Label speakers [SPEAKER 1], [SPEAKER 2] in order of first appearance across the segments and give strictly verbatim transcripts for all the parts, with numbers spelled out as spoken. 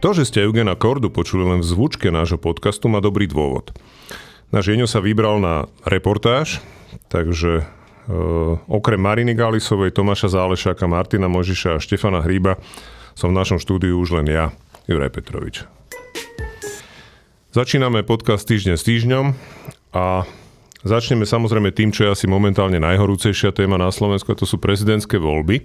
[SPEAKER 1] To, že ste Eugena Kordu počuli len v zvučke nášho podcastu, má dobrý dôvod. Náš Jeňo sa vybral na reportáž, takže e, okrem Mariny Gálisovej, Tomáša Zálešáka, Martina Možiša a Štefana Hríba som v našom štúdiu už len ja, Juraj Petrovič. Začíname podcast Týždeň s týždňom a začneme samozrejme tým, čo je asi momentálne najhorúcejšia téma na Slovensku, a to sú prezidentské voľby.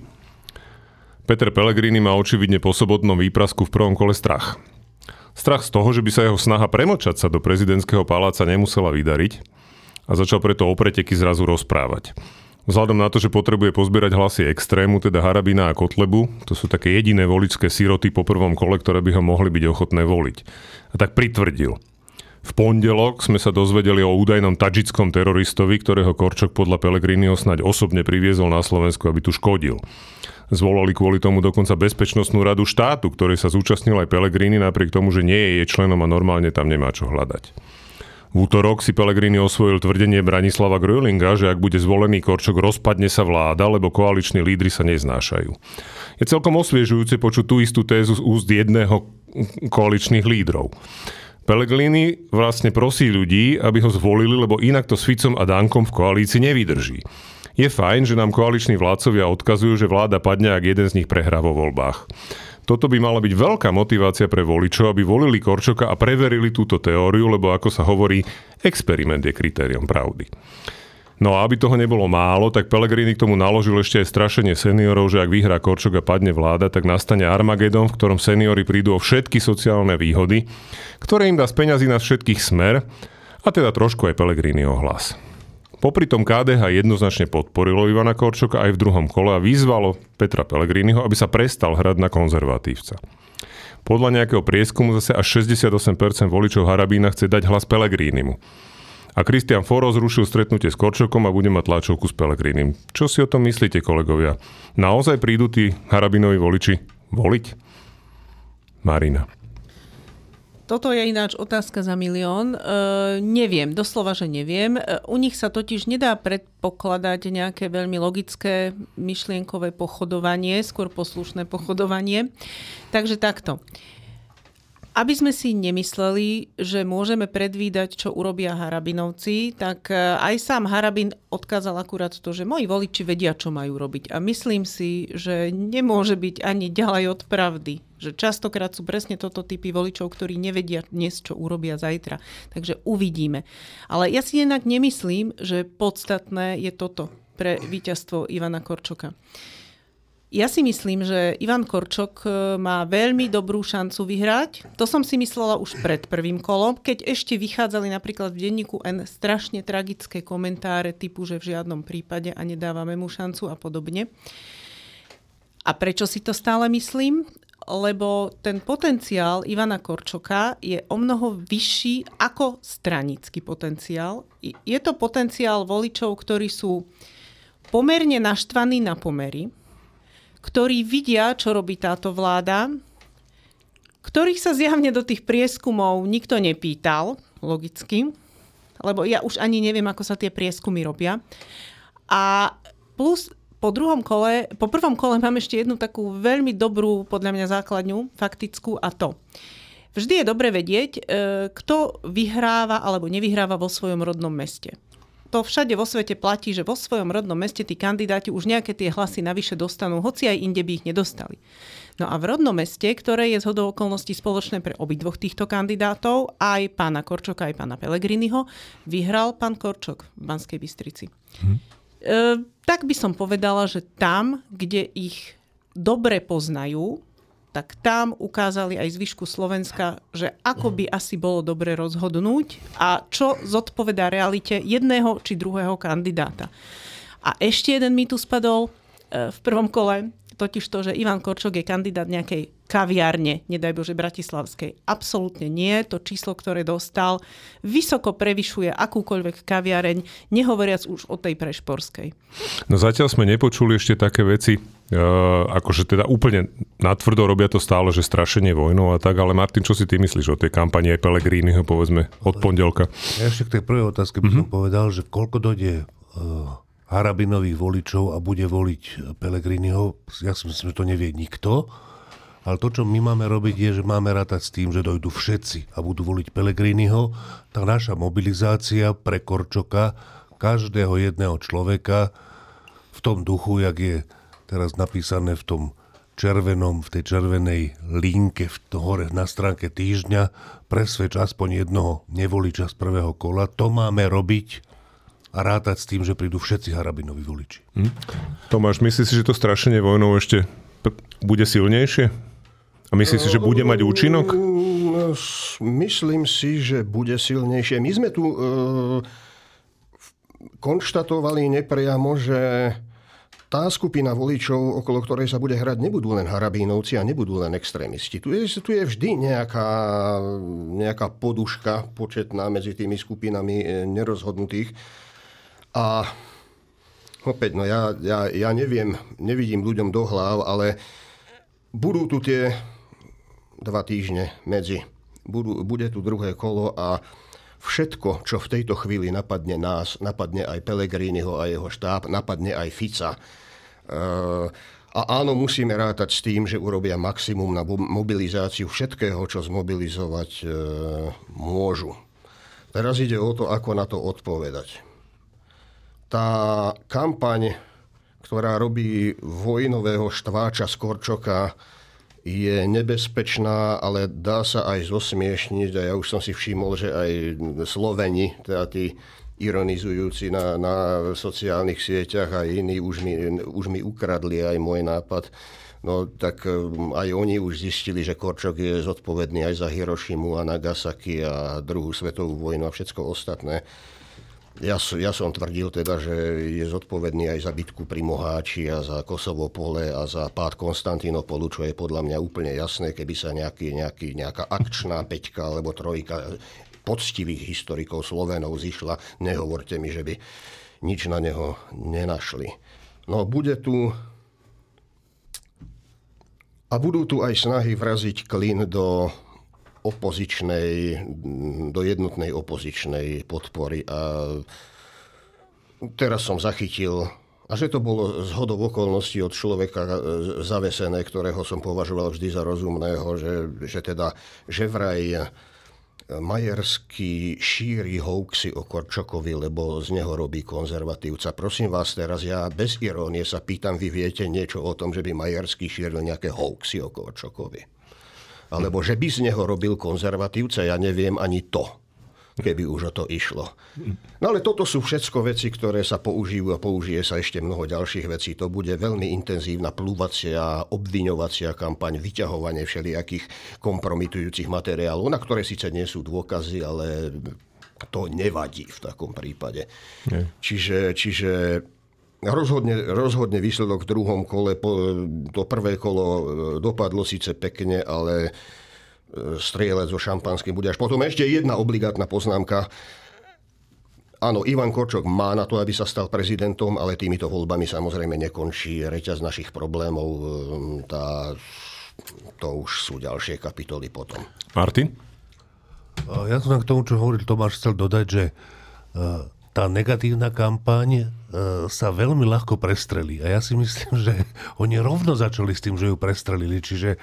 [SPEAKER 1] Peter Pellegrini má očividne po sobotnom výprasku v prvom kole strach. Strach z toho, že by sa jeho snaha premočať sa do prezidentského paláca nemusela vydariť a začal preto o preteky zrazu rozprávať. Vzhľadom na to, že potrebuje pozbierať hlasy extrému, teda Harabina a Kotlebu, to sú také jediné voličské siroty po prvom kole, ktoré by ho mohli byť ochotné voliť. A tak pritvrdil. V pondelok sme sa dozvedeli o údajnom tadžickom teroristovi, ktorého Korčok podľa Pellegriniho snáď osobne priviezol na Slovensku, aby tu škodil. Zvolali kvôli tomu dokonca Bezpečnostnú radu štátu, ktorej sa zúčastnil aj Pellegrini, napriek tomu, že nie je jej členom a normálne tam nemá čo hľadať. V útorok si Pellegrini osvojil tvrdenie Branislava Gröhlinga, že ak bude zvolený Korčok, rozpadne sa vláda, lebo koaliční lídri sa neznášajú. Je celkom osviežujúce počuť tú istú tézu z úst jedného koaličných lídrov. Pellegrini vlastne prosí ľudí, aby ho zvolili, lebo inak to s Ficom a Dankom v koalícii nevydrží. Je fajn, že nám koaliční vládcovia odkazujú, že vláda padne, ak jeden z nich prehrá vo voľbách. Toto by mala byť veľká motivácia pre voličov, aby volili Korčoka a preverili túto teóriu, lebo ako sa hovorí, experiment je kritériom pravdy. No a aby toho nebolo málo, tak Pellegrini k tomu naložil ešte aj strašenie seniorov, že ak vyhrá Korčok a padne vláda, tak nastane Armagedon, v ktorom seniori prídu o všetky sociálne výhody, ktoré im dá z peňazí nás všetkých Smer, a teda trošku aj Pellegriniho hlas. Popri tom ká dé há jednoznačne podporilo Ivana Korčoka aj v druhom kole a vyzvalo Petra Pellegriniho, aby sa prestal hrať na konzervatívca. Podľa nejakého prieskumu zase až šesťdesiatosem percent voličov Harabína chce dať hlas Pellegrinimu. A Kristián Foro zrušil stretnutie s Korčokom a bude mať tlačovku s Pellegrinim. Čo si o tom myslíte, kolegovia? Naozaj prídu tí Harabinovi voliči voliť? Marina.
[SPEAKER 2] Toto je ináč otázka za milión. E, neviem, doslova, že neviem. E, u nich sa totiž nedá predpokladať nejaké veľmi logické myšlienkové pochodovanie, skôr poslušné pochodovanie. Takže takto. Aby sme si nemysleli, že môžeme predvídať, čo urobia Harabinovci, tak aj sám Harabin odkázal akurát to, že moji voliči vedia, čo majú robiť. A myslím si, že nemôže byť ani ďalej od pravdy. Že častokrát sú presne toto typy voličov, ktorí nevedia dnes, čo urobia zajtra. Takže uvidíme. Ale ja si inak nemyslím, že podstatné je toto pre víťazstvo Ivana Korčoka. Ja si myslím, že Ivan Korčok má veľmi dobrú šancu vyhrať. To som si myslela už pred prvým kolom, keď ešte vychádzali napríklad v denníku N strašne tragické komentáre typu, že v žiadnom prípade a nedávame mu šancu a podobne. A prečo si to stále myslím? Lebo ten potenciál Ivana Korčoka je omnoho vyšší ako stranický potenciál. Je to potenciál voličov, ktorí sú pomerne naštvaní na pomery, ktorí vidia, čo robí táto vláda, ktorých sa zjavne do tých prieskumov nikto nepýtal, logicky, lebo ja už ani neviem, ako sa tie prieskumy robia. A plus po druhom kole, po prvom kole mám ešte jednu takú veľmi dobrú, podľa mňa základňu, faktickú, a to. Vždy je dobre vedieť, kto vyhráva alebo nevyhráva vo svojom rodnom meste. To všade vo svete platí, že vo svojom rodnom meste tí kandidáti už nejaké tie hlasy navyše dostanú, hoci aj inde by ich nedostali. No a v rodnom meste, ktoré je zhodou okolností spoločné pre obidvoch týchto kandidátov, aj pána Korčoka, aj pána Pellegriniho, vyhral pán Korčok v Banskej Bystrici. Hm. E, tak by som povedala, že tam, kde ich dobre poznajú, tak tam ukázali aj zvyšku Slovenska, že ako by asi bolo dobre rozhodnúť a čo zodpovedá realite jedného či druhého kandidáta. A ešte jeden mýtus spadol v prvom kole, totiž to, že Ivan Korčok je kandidát nejakej kaviárne, nedaj Bože bratislavskej. Absolútne nie. To číslo, ktoré dostal, vysoko prevyšuje akúkoľvek kaviareň, nehovoriac už o tej prešporskej.
[SPEAKER 1] No zatiaľ sme nepočuli ešte také veci, uh, akože teda úplne natvrdo robia to stále, že strašenie vojnou a tak, ale Martin, čo si ty myslíš o tej kampani aj Pellegriniho, povedzme, od pondelka?
[SPEAKER 3] Ja ešte k tej prvej otázke by som mm-hmm. povedal, že koľko dojde uh, Harabinových voličov a bude voliť Pellegriniho, ja si myslím, že to nevie nikto. Ale to, čo my máme robiť, je, že máme rátať s tým, že dojdú všetci a budú voliť Pellegriniho. Tá naša mobilizácia pre Korčoka, každého jedného človeka v tom duchu, jak je teraz napísané v tom červenom, v tej červenej linke v to hore na stránke týždňa, presvedč aspoň jednoho nevoliča z prvého kola. To máme robiť a rátať s tým, že prídu všetci Harabinovi voliči.
[SPEAKER 1] Hm. Tomáš, myslíš si, že to strašenie vojnou ešte p- bude silnejšie? A myslíš si, že bude mať účinok?
[SPEAKER 4] Myslím si, že bude silnejšie. My sme tu e, konštatovali nepriamo, že tá skupina voličov, okolo ktorej sa bude hrať, nebudú len Harabínovci a nebudú len extrémisti. Tu je, tu je vždy nejaká, nejaká poduška početná medzi tými skupinami nerozhodnutých. A opäť, no ja, ja, ja neviem, nevidím ľuďom do hlav, ale budú tu tie dva týždne medzi. Budú, bude tu druhé kolo a všetko, čo v tejto chvíli napadne nás, napadne aj Pellegriniho a jeho štáb, napadne aj Fica. A áno, musíme rátať s tým, že urobia maximum na mobilizáciu všetkého, čo zmobilizovať môžu. Teraz ide o to, ako na to odpovedať. Tá kampaň, ktorá robí vojnového štváča z Korčoka, je nebezpečná, ale dá sa aj zosmiešniť. A ja už som si všimol, že aj Sloveni, teda tí ironizujúci na, na sociálnych sieťach a iní už mi, už mi ukradli aj môj nápad. No tak aj oni už zistili, že Korčok je zodpovedný aj za Hirošimu a Nagasaki a druhú svetovú vojnu a všetko ostatné. Ja, ja som tvrdil teda, že je zodpovedný aj za bitku pri Moháči a za Kosovo pole a za pád Konstantinopolu, čo je podľa mňa úplne jasné, keby sa nejaký, nejaký, nejaká akčná peťka alebo trojka poctivých historikov Slovenov zišla. Nehovorte mi, že by nič na neho nenašli. No bude tu a budú tu aj snahy vraziť klin do opozičnej, do jednotnej opozičnej podpory. A teraz som zachytil, a že to bolo zhodou okolností od človeka zavesené, ktorého som považoval vždy za rozumného, že, že teda, že vraj Majerský šíri hoaxy o Korčokovi, lebo z neho robí konzervatívca. Prosím vás teraz, ja bez irónie sa pýtam, vy viete niečo o tom, že by Majerský šíril nejaké hoaxy o Korčokovi? Alebo že by z neho robil konzervatívca, ja neviem ani to, keby už o to išlo. No ale toto sú všetko veci, ktoré sa použijú a použije sa ešte mnoho ďalších vecí. To bude veľmi intenzívna plúvacia, obviňovacia kampaň, vyťahovanie všelijakých kompromitujúcich materiálov, na ktoré síce nie sú dôkazy, ale to nevadí v takom prípade. Nie. Čiže... čiže Rozhodne, rozhodne výsledok v druhom kole. To prvé kolo dopadlo síce pekne, ale strieľať so šampanským bude až potom. Ešte jedna obligátna poznámka. Áno, Ivan Korčok má na to, aby sa stal prezidentom, ale týmito voľbami samozrejme nekončí reťaz našich problémov. Tá, to už sú ďalšie kapitoly potom.
[SPEAKER 1] Martin?
[SPEAKER 3] Ja som k tomu, čo hovoril Tomáš, chcel dodať, že tá negatívna kampaň sa veľmi ľahko prestrelí. A ja si myslím, že oni rovno začali s tým, že ju prestrelili. Čiže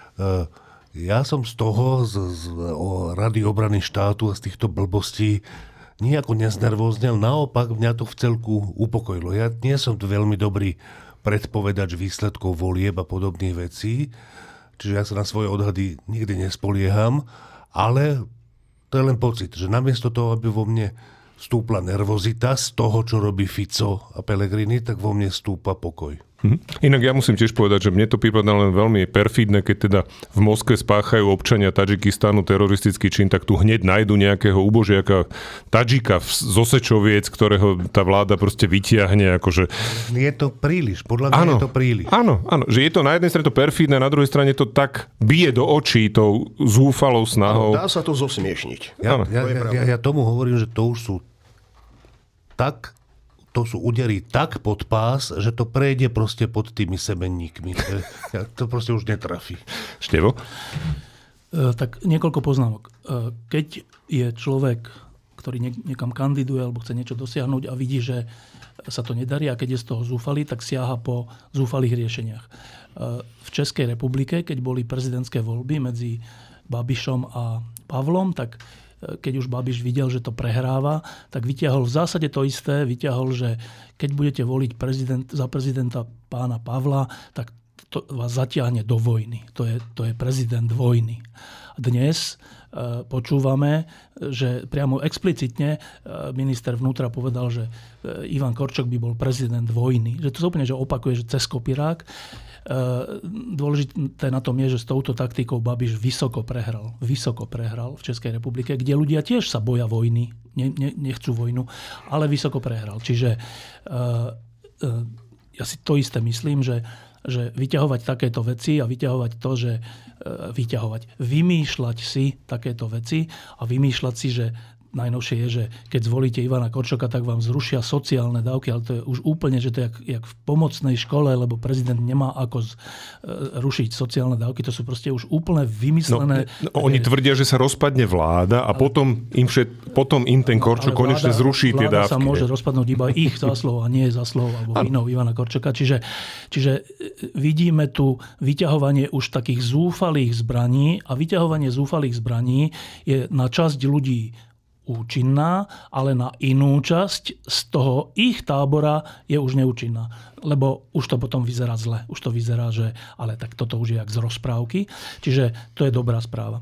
[SPEAKER 3] ja som z toho, z, z o Rady obrany štátu a z týchto blbostí nejako neznervóznel. Naopak mňa to v celku upokojilo. Ja nie som tu veľmi dobrý predpovedač výsledkov volieb a podobných vecí. Čiže ja sa na svoje odhady nikdy nespolieham. Ale to je len pocit, že namiesto toho, aby vo mne stúpla nervozita z toho, čo robí Fico a Pellegrini, tak vo mne stúpa pokoj.
[SPEAKER 1] Hm. Inak ja musím tiež povedať, že mne to prípadne len veľmi perfídne, keď teda v Moskve spáchajú občania Tadžikistánu teroristický čin, tak tu hneď nájdu nejakého ubožiaka Tadžika z Osečoviec, ktorého tá vláda proste vytiahne. Akože...
[SPEAKER 3] Je to príliš, podľa mňa
[SPEAKER 1] áno,
[SPEAKER 3] je to príliš.
[SPEAKER 1] Áno, áno, že je to na jednej strane to perfídne, na druhej strane to tak bije do očí tou zúfalou snahou.
[SPEAKER 4] Dá sa to zosmiešniť.
[SPEAKER 3] Ja, ja, ja, ja, ja tomu hovorím, že to už sú tak, to sú údery tak pod pás, že to prejde proste pod tými semenníkmi. To proste už netrafí.
[SPEAKER 1] Števo?
[SPEAKER 5] E, tak niekoľko poznámok. E, keď je človek, ktorý niekam kandiduje alebo chce niečo dosiahnuť a vidí, že sa to nedarí a keď je z toho zúfalý, tak siaha po zúfalých riešeniach. V Českej republike, keď boli prezidentské voľby medzi Babišom a Pavlom, tak keď už Babiš videl, že to prehráva, tak vyťahol v zásade to isté, vyťahol, že keď budete voliť prezident, za prezidenta pána Pavla, tak to vás zatiahne do vojny. To je, to je prezident vojny. Dnes e, počúvame, že priamo explicitne e, minister vnútra povedal, že e, Ivan Korčok by bol prezident vojny. Že to sa úplne že opakuje, že cez kopirák. E, dôležité na tom je, že s touto taktikou Babiš vysoko prehral. Vysoko prehral v Českej republike, kde ľudia tiež sa boja vojny. Ne, ne, nechcú vojnu, ale vysoko prehral. Čiže e, e, ja si to isté myslím, že že vyťahovať takéto veci a vyťahovať to, že vyťahovať, vymýšľať si takéto veci a vymýšľať si, že najnovšie je, že keď zvolíte Ivana Korčoka, tak vám zrušia sociálne dávky, ale to je už úplne, že to je jak, jak v pomocnej škole, lebo prezident nemá ako z, rušiť sociálne dávky. To sú proste už úplne vymyslené.
[SPEAKER 1] No, no, oni tvrdia, že sa rozpadne vláda a ale, potom, im všet, potom im ten Korčok konečne zruší tie dávky.
[SPEAKER 5] Vláda sa môže rozpadnúť iba ich zásluhou a nie zásluhou alebo vinou Ivana Korčoka. Čiže, čiže vidíme tu vyťahovanie už takých zúfalých zbraní a vyťahovanie zúfalých zbraní je na časť ľudí účinná, ale na inú časť z toho ich tábora je už neúčinná. Lebo už to potom vyzerá zle. Už to vyzerá, že ale tak toto už je jak z rozprávky. Čiže to je dobrá správa.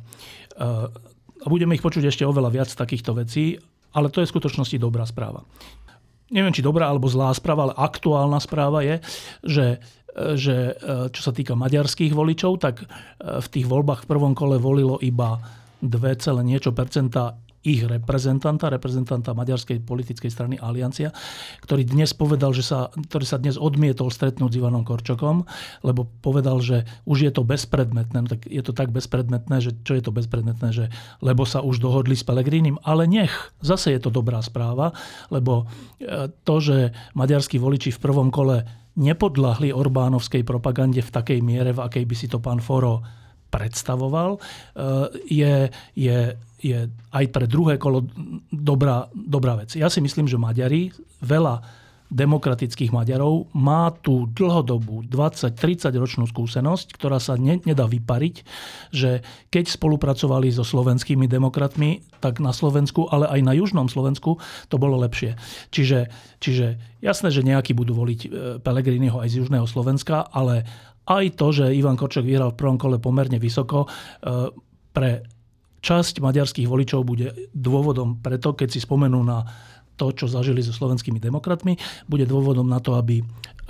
[SPEAKER 5] A budeme ich počuť ešte oveľa viac takýchto vecí, ale to je v skutočnosti dobrá správa. Neviem, či dobrá alebo zlá správa, ale aktuálna správa je, že že čo sa týka maďarských voličov, tak v tých voľbách v prvom kole volilo iba dva celé niečo percenta ich reprezentanta, reprezentanta maďarskej politickej strany Aliancia, ktorý dnes povedal, že sa, ktorý sa dnes odmietol stretnúť s Ivanom Korčokom, lebo povedal, že už je to bezpredmetné. No tak je to tak bezpredmetné, že čo je to bezpredmetné, že lebo sa už dohodli s Pellegrinim, ale nech, zase je to dobrá správa, lebo to, že maďarskí voliči v prvom kole nepodľahli Orbánovskej propagande v takej miere, v akej by si to pán Foro predstavoval, je, je je aj pre druhé kolo dobrá, dobrá vec. Ja si myslím, že Maďari, veľa demokratických Maďarov má tú dlhodobú dvadsať tridsať ročnú skúsenosť, ktorá sa ne, nedá vypariť, že keď spolupracovali so slovenskými demokratmi, tak na Slovensku, ale aj na južnom Slovensku to bolo lepšie. Čiže, čiže jasné, že nejakí budú voliť Pellegriniho aj z južného Slovenska, ale aj to, že Ivan Korčok vyhral v prvom kole pomerne vysoko, pre časť maďarských voličov bude dôvodom preto, keď si spomenú na to, čo zažili so slovenskými demokratmi, bude dôvodom na to, aby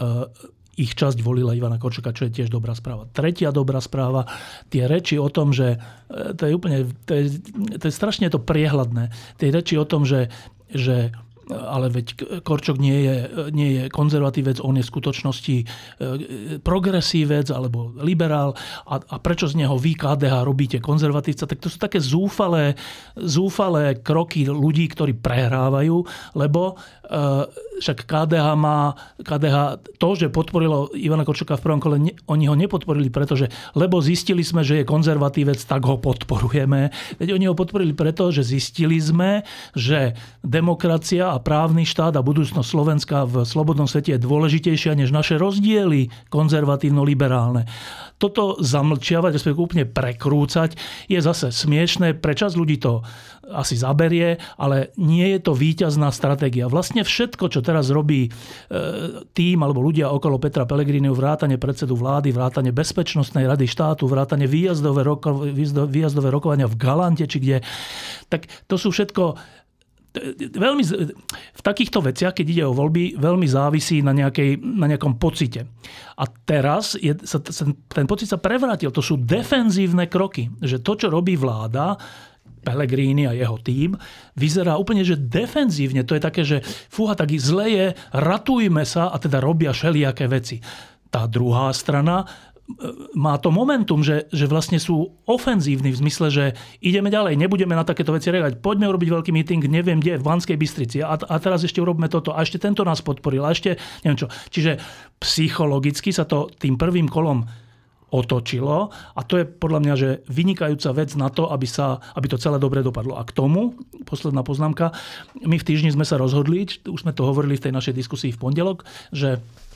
[SPEAKER 5] ich časť volila Ivana Korčoka, čo je tiež dobrá správa. Tretia dobrá správa, tie reči o tom, že to je úplne, to je, to je strašne to priehľadné. Tie reči o tom, že, že ale veď Korčok nie je, nie je konzervatívec, on je v skutočnosti progresívec alebo liberál a, a prečo z neho vy ká dé há robíte konzervatívca, tak to sú také zúfalé, zúfalé kroky ľudí, ktorí prehrávajú, lebo uh, však ká dé há má, ká dé há to, že podporilo Ivana Korčoka v prvom kole, ne, oni ho nepodporili, pretože lebo zistili sme, že je konzervatívec, tak ho podporujeme. Veď oni ho podporili preto, že zistili sme, že demokracia a právny štát a budúcnosť Slovenska v slobodnom svete je dôležitejšia než naše rozdiely konzervatívno-liberálne. Toto zamlčiavať, respektíve úplne prekrúcať, je zase smiešné. Pre časť ľudí to asi zaberie, ale nie je to víťazná stratégia. Vlastne všetko, čo teraz robí tým alebo ľudia okolo Petra Pellegriniho, vrátane predsedu vlády, vrátane Bezpečnostnej rady štátu, vrátane výjazdové, roko, výjazdové rokovania v Galante, či kde, tak to sú všetko veľmi, v takýchto veciach, keď ide o voľby, veľmi závisí na, nejakej, na nejakom pocite. A teraz je, sa, ten pocit sa prevrátil. To sú defenzívne kroky. Že to, čo robí vláda, Pellegrini a jeho tím, vyzerá úplne, že defenzívne. To je také, že fúha, tak zle je, ratujme sa a teda robia všelijaké veci. Tá druhá strana má to momentum, že, že vlastne sú ofenzívni v zmysle, že ideme ďalej, nebudeme na takéto veci reagovať. Poďme urobiť veľký meeting, neviem kde, v Banskej Bystrici a, a teraz ešte urobme toto a ešte tento nás podporil a ešte neviem čo. Čiže psychologicky sa to tým prvým kolom otočilo a to je podľa mňa, že vynikajúca vec na to, aby, sa, aby to celé dobre dopadlo. A k tomu, posledná poznámka, my v týždni sme sa rozhodli, už sme to hovorili v tej našej diskusii v pondelok, že,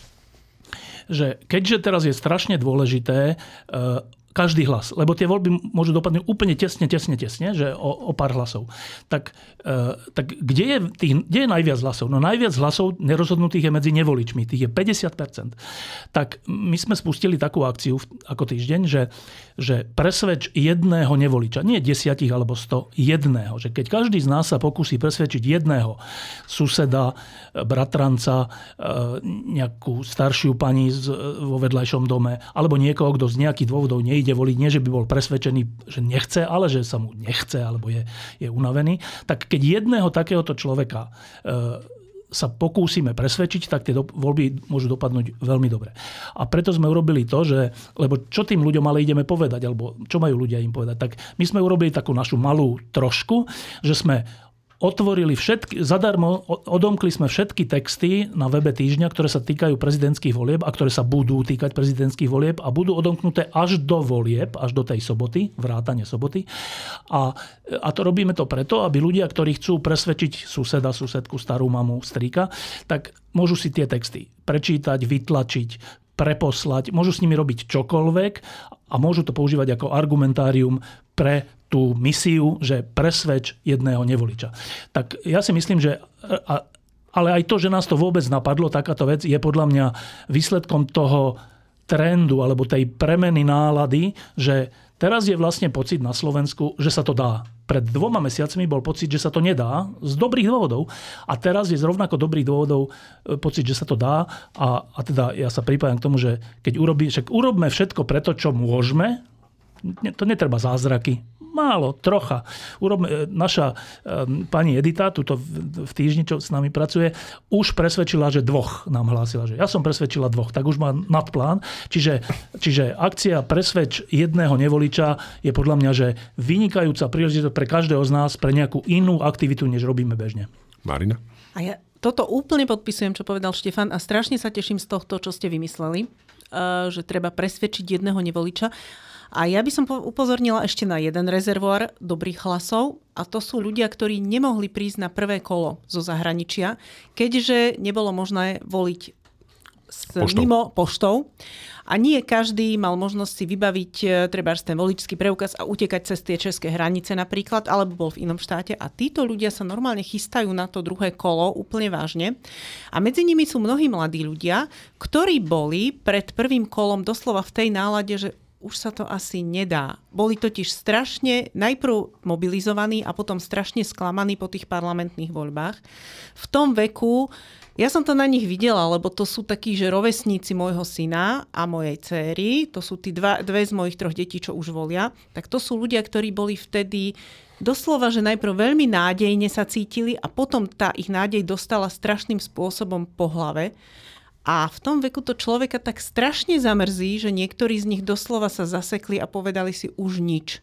[SPEAKER 5] že keďže teraz je strašne dôležité každý hlas, lebo tie voľby môžu dopadnúť úplne tesne, tesne, tesne, že o, o pár hlasov. Tak, e, tak kde, je tých, kde je najviac hlasov? No najviac hlasov nerozhodnutých je medzi nevoličmi, tých je päťdesiat percent. Tak my sme spustili takú akciu ako týždeň, že, že presvedč jedného nevoliča, nie desiatich alebo sto, jedného. Že keď každý z nás sa pokusí presvedčiť jedného suseda, bratranca, nejakú staršiu pani vo vedľajšom dome, alebo niekoho, kto z nejakých dôvodov nejde ide voliť, nie že by bol presvedčený, že nechce, ale že sa mu nechce alebo je, je unavený, tak keď jedného takéhoto človeka e, sa pokúsime presvedčiť, tak tie do, voľby môžu dopadnúť veľmi dobre. A preto sme urobili to, že, lebo čo tým ľuďom ale ideme povedať, alebo čo majú ľudia im povedať, tak my sme urobili takú našu malú trošku, že sme otvorili všetky, zadarmo odomkli sme všetky texty na webe Týždňa, ktoré sa týkajú prezidentských volieb a ktoré sa budú týkať prezidentských volieb a budú odomknuté až do volieb, až do tej soboty, vrátane soboty. A, a to robíme to preto, aby ľudia, ktorí chcú presvedčiť suseda, susedku, starú mamu, strýka, tak môžu si tie texty prečítať, vytlačiť, preposlať, môžu s nimi robiť čokoľvek a môžu to používať ako argumentárium pre tú misiu, že presvedč jedného nevoliča. Tak ja si myslím, že ale aj to, že nás to vôbec napadlo, takáto vec, je podľa mňa výsledkom toho trendu alebo tej premeny nálady, že teraz je vlastne pocit na Slovensku, že sa to dá. Pred dvoma mesiacmi bol pocit, že sa to nedá z dobrých dôvodov a teraz je z rovnako dobrých dôvodov pocit, že sa to dá a, a teda ja sa pripájam k tomu, že keď urobí, však urobme všetko preto, čo môžeme, to netreba zázraky, málo, trocha. Urobme, naša um, pani Edita, tuto v, v týždni, čo s nami pracuje, už presvedčila, že dvoch nám hlásila, že ja som presvedčila dvoch, tak už má nadplán. Čiže, čiže akcia presvedč jedného nevoliča je podľa mňa, že vynikajúca príležitosť pre každého z nás, pre nejakú inú aktivitu, než robíme bežne.
[SPEAKER 1] Marina?
[SPEAKER 2] A ja toto úplne podpisujem, čo povedal Štefan a strašne sa teším z tohto, čo ste vymysleli, uh, že treba presvedčiť jedného nevoliča. A ja by som upozornila ešte na jeden rezervoár dobrých hlasov a to sú ľudia, ktorí nemohli prísť na prvé kolo zo zahraničia, keďže nebolo možné voliť s, poštou. mimo poštou. A nie každý mal možnosť si vybaviť trebárs ten voličský preukaz a utekať cez tie české hranice napríklad, alebo bol v inom štáte. A títo ľudia sa normálne chystajú na to druhé kolo úplne vážne. A medzi nimi sú mnohí mladí ľudia, ktorí boli pred prvým kolom doslova v tej nálade, že už sa to asi nedá. Boli totiž strašne najprv mobilizovaní a potom strašne sklamaní po tých parlamentných voľbách. V tom veku, ja som to na nich videla, lebo to sú takí, že rovesníci môjho syna a mojej céry, to sú tí dva, dve z mojich troch detí, čo už volia, tak to sú ľudia, ktorí boli vtedy doslova, že najprv veľmi nádejne sa cítili a potom tá ich nádej dostala strašným spôsobom po hlave. A v tom veku to človeka tak strašne zamrzí, že niektorí z nich doslova sa zasekli a povedali si už nič.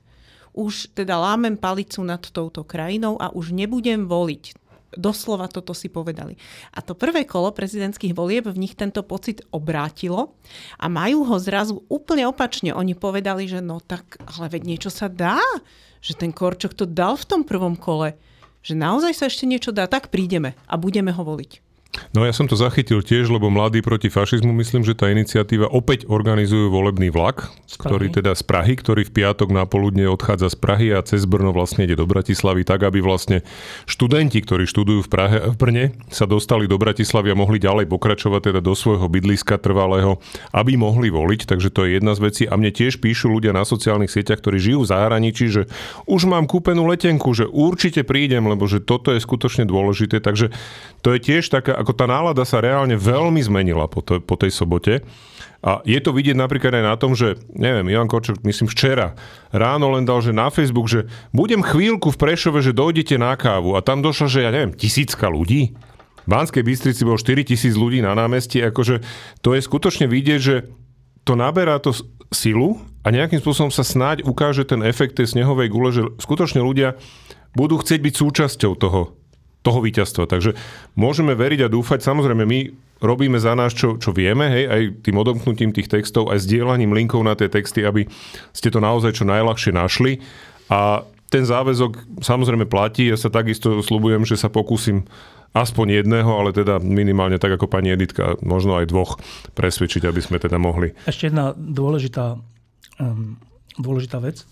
[SPEAKER 2] Už teda lámem palicu nad touto krajinou a už nebudem voliť. Doslova toto si povedali. A to prvé kolo prezidentských volieb v nich tento pocit obrátilo a majú ho zrazu úplne opačne. Oni povedali, že no tak, ale veď niečo sa dá. Že ten Korčok to dal v tom prvom kole. Že naozaj sa ešte niečo dá, tak prídeme a budeme ho voliť.
[SPEAKER 1] No ja som to zachytil tiež, lebo Mladí proti fašizmu, myslím, že tá iniciatíva opäť organizujú volebný vlak, ktorý teda z Prahy, ktorý v piatok na poludne odchádza z Prahy a cez Brno vlastne ide do Bratislavy, tak aby vlastne študenti, ktorí študujú v Prahe, v Brne, sa dostali do Bratislavy a mohli ďalej pokračovať teda do svojho bydliska trvalého, aby mohli voliť, takže to je jedna z vecí. A mne tiež píšu ľudia na sociálnych sieťach, ktorí žijú v zahraničí, že už mám kúpenú letenku, že určite prídem, lebo že toto je skutočne dôležité, takže to je tiež taká, ako tá nálada sa reálne veľmi zmenila po, to, po tej sobote. A je to vidieť napríklad aj na tom, že, neviem, Ivan Korčok, myslím včera, ráno len dal, že na Facebook, že budem chvíľku v Prešove, že dojdete na kávu. A tam došlo, že ja neviem, tisícka ľudí. V Banskej Bystrici bolo štyri tisíc ľudí na námestí. Akože to je skutočne vidieť, že to naberá to silu a nejakým spôsobom sa snáď ukáže ten efekt tej snehovej gule, že skutočne ľudia budú chcieť byť súčasťou toho toho víťazstva. Takže môžeme veriť a dúfať. Samozrejme, my robíme za nás, čo, čo vieme, hej, aj tým odomknutím tých textov, aj sdielaním linkov na tie texty, aby ste to naozaj čo najľahšie našli. A ten záväzok samozrejme platí. Ja sa takisto sľubujem, že sa pokúsim aspoň jedného, ale teda minimálne tak ako pani Editka, možno aj dvoch presvedčiť, aby sme teda mohli.
[SPEAKER 5] Ešte jedna dôležitá, um, dôležitá vec.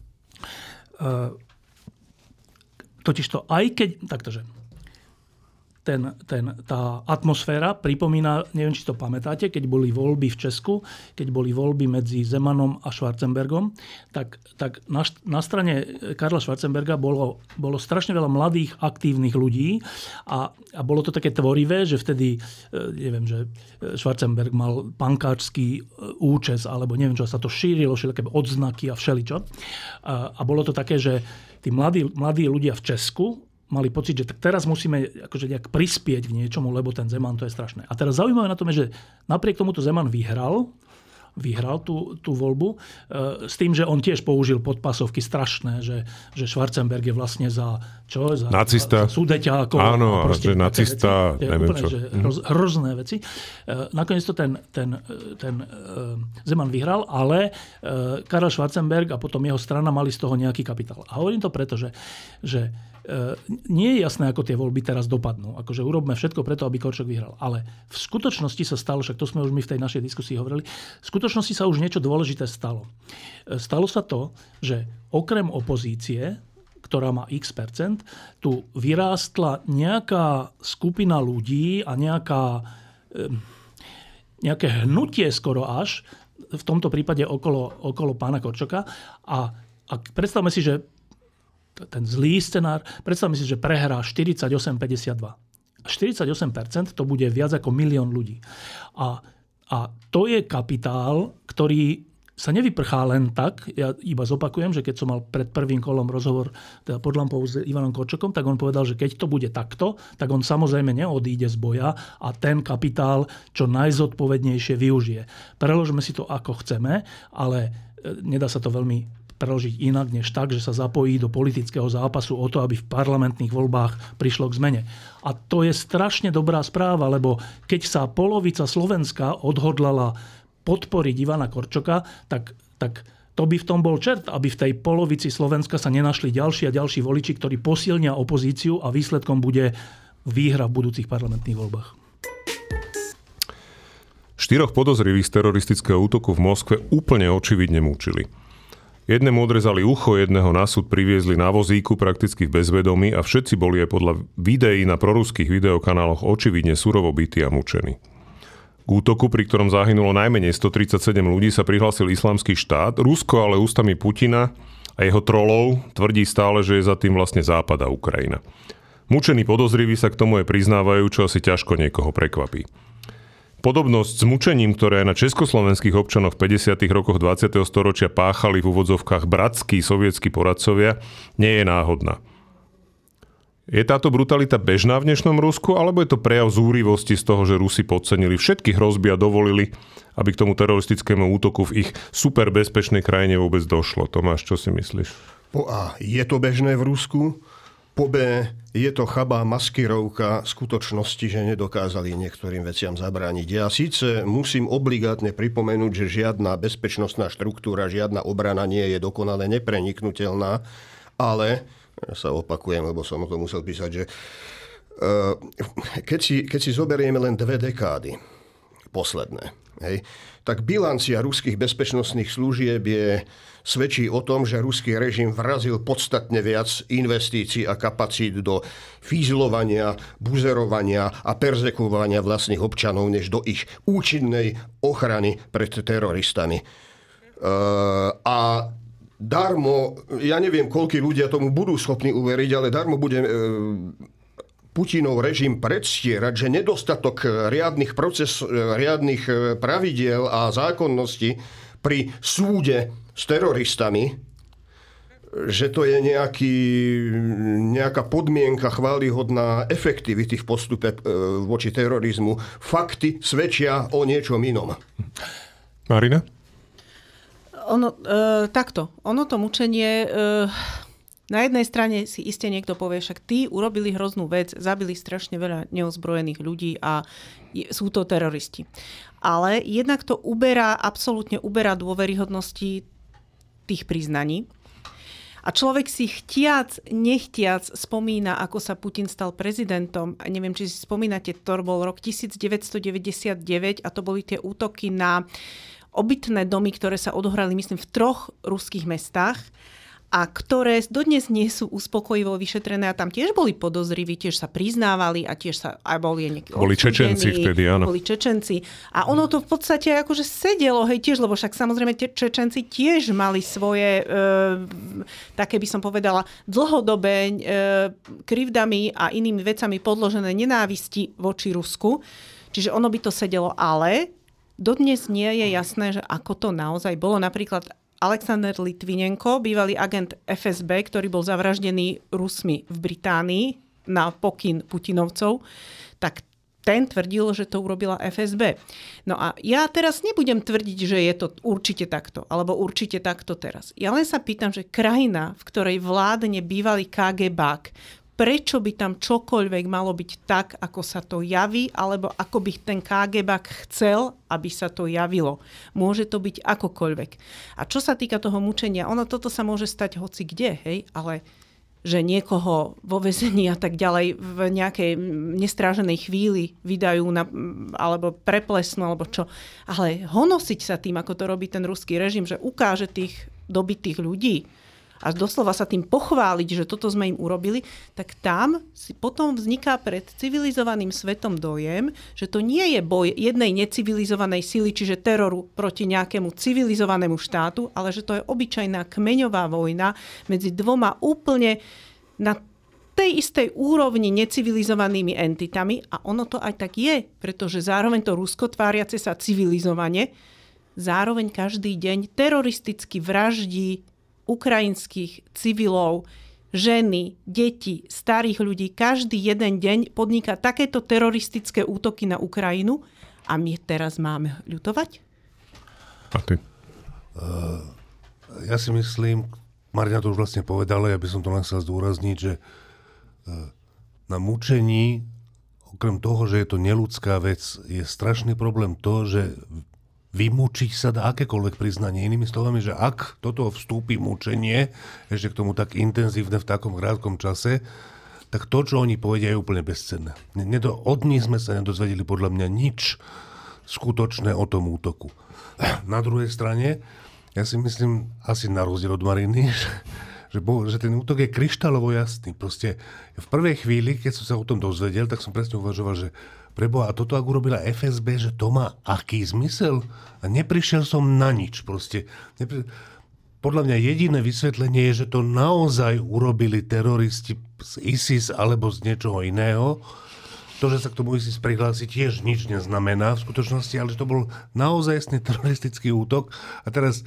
[SPEAKER 5] Uh, totižto aj keď, taktože, ten, ten, tá atmosféra pripomína, neviem, či to pamätáte, keď boli voľby v Česku, keď boli voľby medzi Zemanom a Schwarzenbergom, tak, tak na, na strane Karla Schwarzenberga bolo, bolo strašne veľa mladých, aktívnych ľudí a, a bolo to také tvorivé, že vtedy, neviem, že Schwarzenberg mal pankáčský účes, alebo neviem, čo sa to šírilo, všelijaké odznaky a všeličo. A, a bolo to také, že tí mladí, mladí ľudia v Česku mali pocit, že tak teraz musíme akože nejak prispieť k niečomu, lebo ten Zeman to je strašné. A teraz zaujímavé na tom je, že napriek tomuto Zeman vyhral, vyhral tú, tú voľbu, e, s tým, že on tiež použil podpasovky strašné, že, že Schwarzenberg je vlastne za čo? Za,
[SPEAKER 1] nacista.
[SPEAKER 5] Za súdeťákov.
[SPEAKER 1] Áno, a že nacista,
[SPEAKER 5] veci.
[SPEAKER 1] neviem
[SPEAKER 5] úplne,
[SPEAKER 1] čo.
[SPEAKER 5] Že hroz, hrozné veci. E, nakoniec to ten, ten, ten e, Zeman vyhral, ale e, Karel Schwarzenberg a potom jeho strana mali z toho nejaký kapitál. A hovorím to preto, že, že nie je jasné, ako tie voľby teraz dopadnú. Akože urobme všetko preto, aby Korčok vyhral. Ale v skutočnosti sa stalo, však to sme už my v tej našej diskusii hovorili, v skutočnosti sa už niečo dôležité stalo. Stalo sa to, že okrem opozície, ktorá má x percent, tu vyrástla nejaká skupina ľudí a nejaká, nejaké hnutie skoro až, v tomto prípade okolo, okolo pána Korčoka. A, a predstavme si, že ten zlý scenár, predstavme si, že prehrá štyridsaťosem päťdesiatdva. štyridsaťosem percent to bude viac ako milión ľudí. A, a to je kapitál, ktorý sa nevyprchá len tak. Ja iba zopakujem, že keď som mal pred prvým kolom rozhovor teda pod lampou s Ivanom Korčokom, tak on povedal, že keď to bude takto, tak on samozrejme neodíde z boja a ten kapitál čo najzodpovednejšie využije. Preložme si to ako chceme, ale nedá sa to veľmi preložiť inak, než tak, že sa zapojí do politického zápasu o to, aby v parlamentných voľbách prišlo k zmene. A to je strašne dobrá správa, lebo keď sa polovica Slovenska odhodlala podporiť Ivana Korčoka, tak, tak to by v tom bol čert, aby v tej polovici Slovenska sa nenašli ďalší a ďalší voliči, ktorí posilnia opozíciu a výsledkom bude výhra v budúcich parlamentných voľbách.
[SPEAKER 1] Štyroch podozrivých z teroristického útoku v Moskve úplne očividne mučili. Jednému odrezali ucho, jedného na súd priviezli na vozíku prakticky v bezvedomí a všetci boli aj podľa videí na proruských videokanáloch očividne surovo bití a mučení. K útoku, pri ktorom zahynulo najmenej stotridsaťsedem ľudí, sa prihlásil Islamský štát. Rusko ale ústami Putina a jeho trolov tvrdí stále, že je za tým vlastne Západ a Ukrajina. Mučení podozriví sa k tomu aj priznávajú, čo asi ťažko niekoho prekvapí. Podobnosť s mučením, ktoré na československých občanoch v päťdesiatych rokoch dvadsiateho storočia páchali v úvodzovkách bratskí sovietskí poradcovia, nie je náhodná. Je táto brutalita bežná v dnešnom Rusku, alebo je to prejav zúrivosti z toho, že Rusi podcenili všetky hrozby a dovolili, aby k tomu teroristickému útoku v ich superbezpečnej krajine vôbec došlo? Tomáš, čo si myslíš?
[SPEAKER 4] Po A. Je to bežné v Rusku? Po B. Je to chabá maskirovka skutočnosti, že nedokázali niektorým veciam zabrániť. Ja síce musím obligátne pripomenúť, že žiadna bezpečnostná štruktúra, žiadna obrana nie je dokonale nepreniknutelná, ale, ja sa opakujem, lebo som o to musel písať, že keď si, keď si zoberieme len dve dekády posledné, hej, tak bilancia ruských bezpečnostných služieb je, svedčí o tom, že ruský režim vrazil podstatne viac investícií a kapacít do fízlovania, buzerovania a perzekuovania vlastných občanov, než do ich účinnej ochrany pred teroristami. Uh, a darmo, ja neviem, koľkí ľudia tomu budú schopní uveriť, ale darmo bude uh, Putinov režim predstierať, že nedostatok riadnych, proces, riadnych pravidiel a zákonností pri súde s teroristami, že to je nejaký, nejaká podmienka chválihodná efektivity v postupe voči terorizmu. Fakty svedčia o niečom inom.
[SPEAKER 1] Marina?
[SPEAKER 2] Ono, e, takto. Ono to mučenie... E, Na jednej strane si iste niekto povie, však tí urobili hroznú vec, zabili strašne veľa neozbrojených ľudí a sú to teroristi. Ale jednak to uberá, absolútne uberá dôveryhodnosti tých priznaní. A človek si chtiac, nechtiac spomína, ako sa Putin stal prezidentom. A neviem, či si spomínate, to bol rok devätnásťstodeväťdesiatdeväť a to boli tie útoky na obytné domy, ktoré sa odohrali, myslím, v troch ruských mestách a ktoré dodnes nie sú uspokojivo vyšetrené a tam tiež boli podozriví, tiež sa priznávali a tiež sa aj boli nejakí
[SPEAKER 1] Boli Čečenci vtedy, áno.
[SPEAKER 2] Boli Čečenci. A ono to v podstate akože sedelo, hej, tiež, lebo však samozrejme tie Čečenci tiež mali svoje, e, také by som povedala, dlhodobé e, krivdami a inými vecami podložené nenávisti voči Rusku. Čiže ono by to sedelo, ale dodnes nie je jasné, že ako to naozaj bolo. Napríklad Alexander Litvinenko, bývalý agent ef es bé, ktorý bol zavraždený Rusmi v Británii na pokyn Putinovcov, tak ten tvrdil, že to urobila ef es bé. No a ja teraz nebudem tvrdiť, že je to určite takto, alebo určite takto teraz. Ja len sa pýtam, že krajina, v ktorej vládne bývalý ká gé bák, prečo by tam čokoľvek malo byť tak, ako sa to javí, alebo ako by ten ká gé bák chcel, aby sa to javilo. Môže to byť akokoľvek. A čo sa týka toho mučenia, ono toto sa môže stať hoci kde, hej, ale že niekoho vo väzení a tak ďalej v nejakej nestráženej chvíli vydajú na, alebo preplesnú, alebo čo. Ale honosiť sa tým, ako to robí ten ruský režim, že ukáže tých dobitých ľudí, a doslova sa tým pochváliť, že toto sme im urobili, tak tam si potom vzniká pred civilizovaným svetom dojem, že to nie je boj jednej necivilizovanej sily, čiže teroru proti nejakému civilizovanému štátu, ale že to je obyčajná kmeňová vojna medzi dvoma úplne na tej istej úrovni necivilizovanými entitami a ono to aj tak je, pretože zároveň to Rusko tváriace sa civilizovane, zároveň každý deň teroristicky vraždí ukrajinských civilov, ženy, deti, starých ľudí. Každý jeden deň podniká takéto teroristické útoky na Ukrajinu a my teraz máme ľutovať?
[SPEAKER 1] A ty?
[SPEAKER 3] Uh, ja si myslím, Marina to už vlastne povedala, ja by som to len chcel zdôrazniť, že uh, na mučení, okrem toho, že je to neľudská vec, je strašný problém to, že vymúčiť sa dá akékoľvek priznanie. Inými slovami, že ak toto vstúpi mučenie, ešte k tomu tak intenzívne v takom krátkom čase, tak to, čo oni povedia, je úplne bezcenné. Nedo, od nich sme sa nedozvedeli podľa mňa nič skutočné o tom útoku. Na druhej strane, ja si myslím, asi na rozdiel od Mariny, že, že, bo, že ten útok je kryštálovo jasný. Proste v prvej chvíli, keď som sa o tom dozvedel, tak som presne uvažoval, že preboha, a toto ak urobila ef es bé, že to má aký zmysel? A neprišiel som na nič. Proste. Nepri... Podľa mňa jediné vysvetlenie je, že to naozaj urobili teroristi z ISIS alebo z niečoho iného. To, že sa k tomu ISIS prihlási, tiež nič neznamená v skutočnosti, ale že to bol naozajstný teroristický útok. A teraz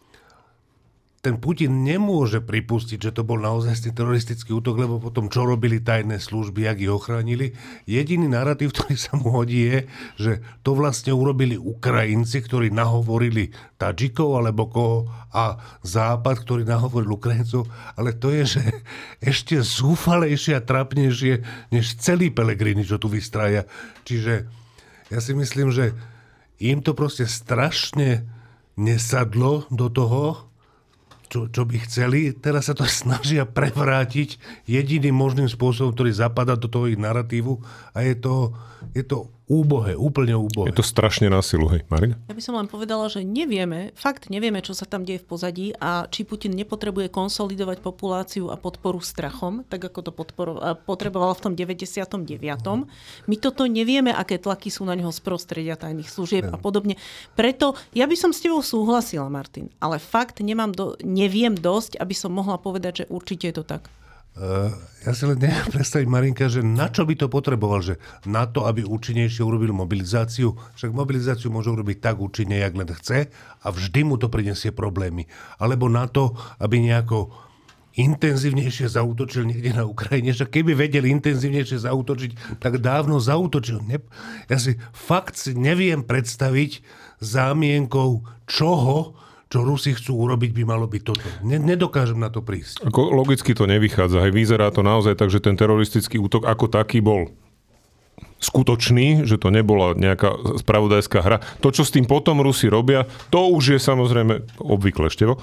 [SPEAKER 3] ten Putin nemôže pripustiť, že to bol naozaj teroristický útok, lebo potom čo robili tajné služby, jak ich ochránili. Jediný narratív, ktorý sa mu hodí, je, že to vlastne urobili Ukrajinci, ktorí nahovorili Tadžikov alebo koho a Západ, ktorý nahovoril Ukrajincov. Ale to je, že ešte zúfalejšie a trapnejšie, než celý Pellegrini, čo tu vystrája. Čiže ja si myslím, že im to proste strašne nesadlo do toho, Čo, čo by chceli, teraz sa to snažia prevrátiť jediným možným spôsobom, ktorý zapadá do toho ich narratívu a je to, je to úbohé, úplne úbohé.
[SPEAKER 1] Je to strašne na silu, hej, Marina?
[SPEAKER 2] Ja by som len povedala, že nevieme, fakt nevieme, čo sa tam deje v pozadí a či Putin nepotrebuje konsolidovať populáciu a podporu strachom, tak ako to podporo- potreboval v tom deväťdesiatom deviatom My toto nevieme, aké tlaky sú na neho z prostredia tajných služieb ja. a podobne. Preto ja by som s tebou súhlasila, Martin, ale fakt nemám do, neviem dosť, aby som mohla povedať, že určite je to tak.
[SPEAKER 3] Uh, ja si len neviem predstaviť, Marinka, že na čo by to potreboval, že na to, aby účinnejšie urobil mobilizáciu, však mobilizáciu môže urobiť tak účinne, jak len chce a vždy mu to prinesie problémy. Alebo na to, aby nejako intenzívnejšie zaútočil niekde na Ukrajine, že keby vedel intenzívnejšie zaútočiť, tak dávno zaútočil. Ja si fakt si neviem predstaviť zámienkou čoho, čo Rusi chcú urobiť, by malo byť toto. Nedokážem na to prísť.
[SPEAKER 1] Ako logicky to nevychádza. Hej, vyzerá to naozaj tak, že ten teroristický útok ako taký bol skutočný, že to nebola nejaká spravodajská hra. To, čo s tým potom Rusi robia, to už je samozrejme obvykle, Števo.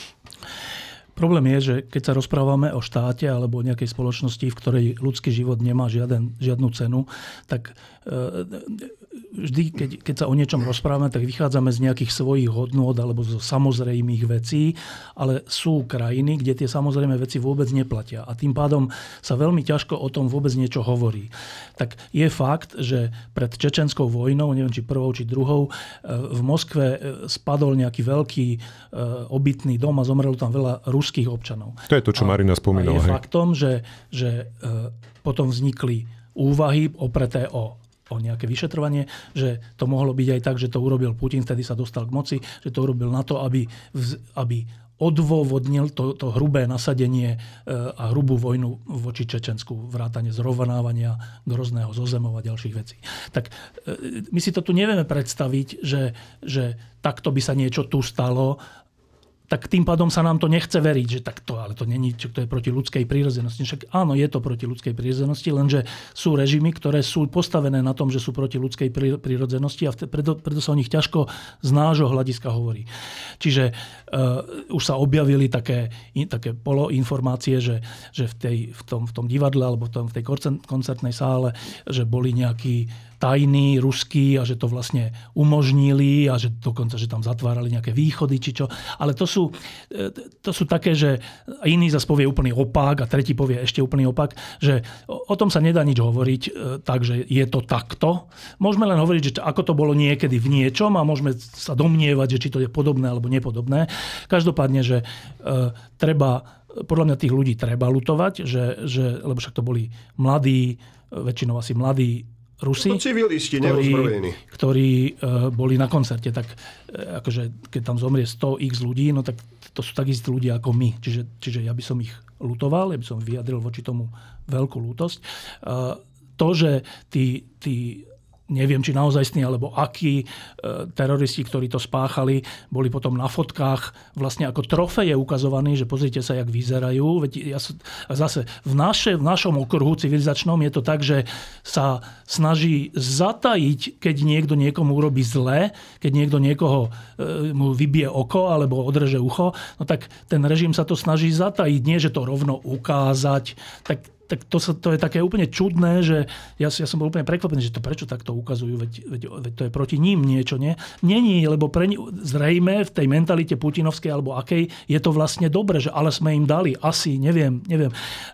[SPEAKER 5] Problém je, že keď sa rozprávame o štáte alebo o nejakej spoločnosti, v ktorej ľudský život nemá žiaden, žiadnu cenu, tak vždy, keď, keď sa o niečom rozprávame, tak vychádzame z nejakých svojich hodnôt alebo zo samozrejmých vecí, ale sú krajiny, kde tie samozrejmé veci vôbec neplatia. A tým pádom sa veľmi ťažko o tom vôbec niečo hovorí. Tak je fakt, že pred čečenskou vojnou, neviem či prvou, či druhou, v Moskve spadol nejaký veľký obytný dom a zomrelo tam veľa ruských občanov.
[SPEAKER 1] To je to, čo Marina spomínala.
[SPEAKER 5] A je
[SPEAKER 1] hej.
[SPEAKER 5] faktom, že, že potom vznikli úvahy opreté o o nejaké vyšetrovanie, že to mohlo byť aj tak, že to urobil Putin, vtedy sa dostal k moci, že to urobil na to, aby, aby odôvodnil to, to hrubé nasadenie a hrubú vojnu voči Čečensku, vrátane zrovnávania Grozného, Zozemov a ďalších vecí. Tak my si to tu nevieme predstaviť, že, že takto by sa niečo tu stalo, tak tým pádom sa nám to nechce veriť, že takto, ale to není, čo to je proti ľudskej prírodzenosti. Však áno, je to proti ľudskej prírodzenosti, lenže sú režimy, ktoré sú postavené na tom, že sú proti ľudskej prírodzenosti a preto, preto sa o nich ťažko z nášho hľadiska hovorí. Čiže uh, už sa objavili také, in, také poloinformácie, že, že v, tej, v, tom, v tom divadle alebo v, tom, v tej koncertnej sále, že boli nejakí tajní, ruskí a že to vlastne umožnili a že dokonca, že tam zatvárali nejaké východy či čo. Ale to sú, to sú také, že iný zase povie úplný opak a tretí povie ešte úplný opak, že o tom sa nedá nič hovoriť, takže je to takto. Môžeme len hovoriť, že ako to bolo niekedy v niečom a môžeme sa domnievať, že či to je podobné alebo nepodobné. Každopádne, že e, treba, podľa mňa tých ľudí treba lutovať, že, že, lebo však to boli mladí, väčšinou asi mladí Rusi,
[SPEAKER 4] civilisti,
[SPEAKER 5] ktorí, ktorí uh, boli na koncerte. Tak uh, akože, keď tam zomrie sto x ľudí, no tak to sú takí ľudia ako my. Čiže, čiže ja by som ich lutoval, ja by som vyjadril voči tomu veľkú lútosť. Uh, to, že tí, tí neviem, či naozajstní, alebo akí e, teroristi, ktorí to spáchali, boli potom na fotkách vlastne ako trofeje ukazovaní, že pozrite sa, jak vyzerajú. Veď ja, zase v, naše, v našom okruhu civilizačnom je to tak, že sa snaží zatajiť, keď niekto niekomu urobí zle, keď niekto niekoho e, mu vybije oko alebo odreže ucho, no tak ten režim sa to snaží zatajiť, nie že to rovno ukázať. Tak tak to, sa, to je také úplne čudné, že ja, ja som bol úplne prekvapený, že to prečo takto ukazujú, veď, veď, veď to je proti ním niečo, nie? Není, lebo pre, zrejme v tej mentalite putinovskej alebo akej je to vlastne dobre, že ale sme im dali, asi, neviem, neviem.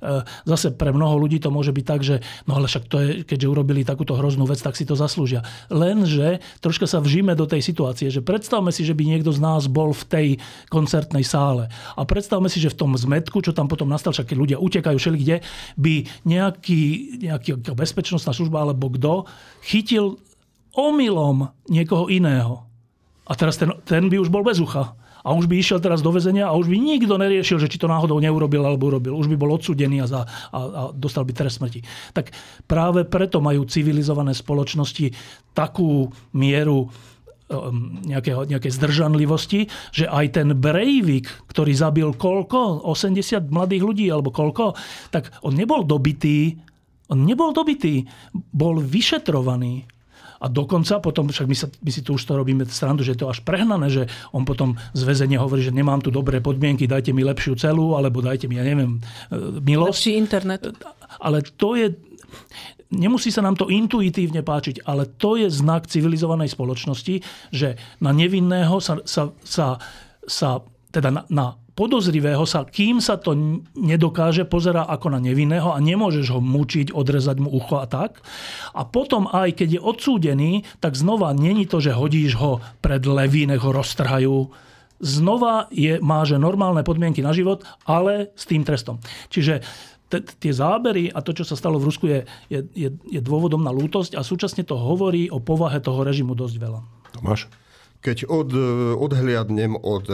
[SPEAKER 5] Zase pre mnoho ľudí to môže byť tak, že no ale však to je, keďže urobili takúto hroznú vec, tak si to zaslúžia. Lenže troška sa vžíme do tej situácie, že predstavme si, že by niekto z nás bol v tej koncertnej sále a predstavme si, že v tom zmetku, čo tam potom nastal, však keď ľudia utekajú všelikde, by nejaký, nejaký bezpečnostná služba alebo kto chytil omylom niekoho iného. A teraz ten, ten by už bol bez ucha. A už by išiel teraz do väzenia a už by nikto neriešil, že či to náhodou neurobil alebo urobil. Už by bol odsúdený a, za, a, a dostal by trest smrti. Tak práve preto majú civilizované spoločnosti takú mieru Nejakého, nejakej zdržanlivosti, že aj ten Breivik, ktorý zabil koľko? osemdesiat mladých ľudí alebo koľko? Tak on nebol dobitý, on nebol dobitý, bol vyšetrovaný. A dokonca potom, však my, sa, my si tu už to robíme srandu, že je to až prehnané, že on potom z väzenia hovorí, že nemám tu dobré podmienky, dajte mi lepšiu celu, alebo dajte mi, ja neviem, milosť.
[SPEAKER 2] Lepší internet.
[SPEAKER 5] Ale to je... Nemusí sa nám to intuitívne páčiť, ale to je znak civilizovanej spoločnosti, že na nevinného sa, sa, sa, sa teda na, na podozrivého sa, kým sa to nedokáže, pozerá ako na nevinného a nemôžeš ho mučiť, odrezať mu ucho a tak. A potom aj keď je odsúdený, tak znova není to, že hodíš ho pred levy, nech ho roztrhajú. Znova je, má že normálne podmienky na život, ale s tým trestom. Čiže tie zábery a to, čo sa stalo v Rusku, je, je, je dôvodom na lútosť a súčasne to hovorí o povahe toho režimu dosť veľa.
[SPEAKER 1] Tomáš?
[SPEAKER 4] Keď od, odhliadnem od e,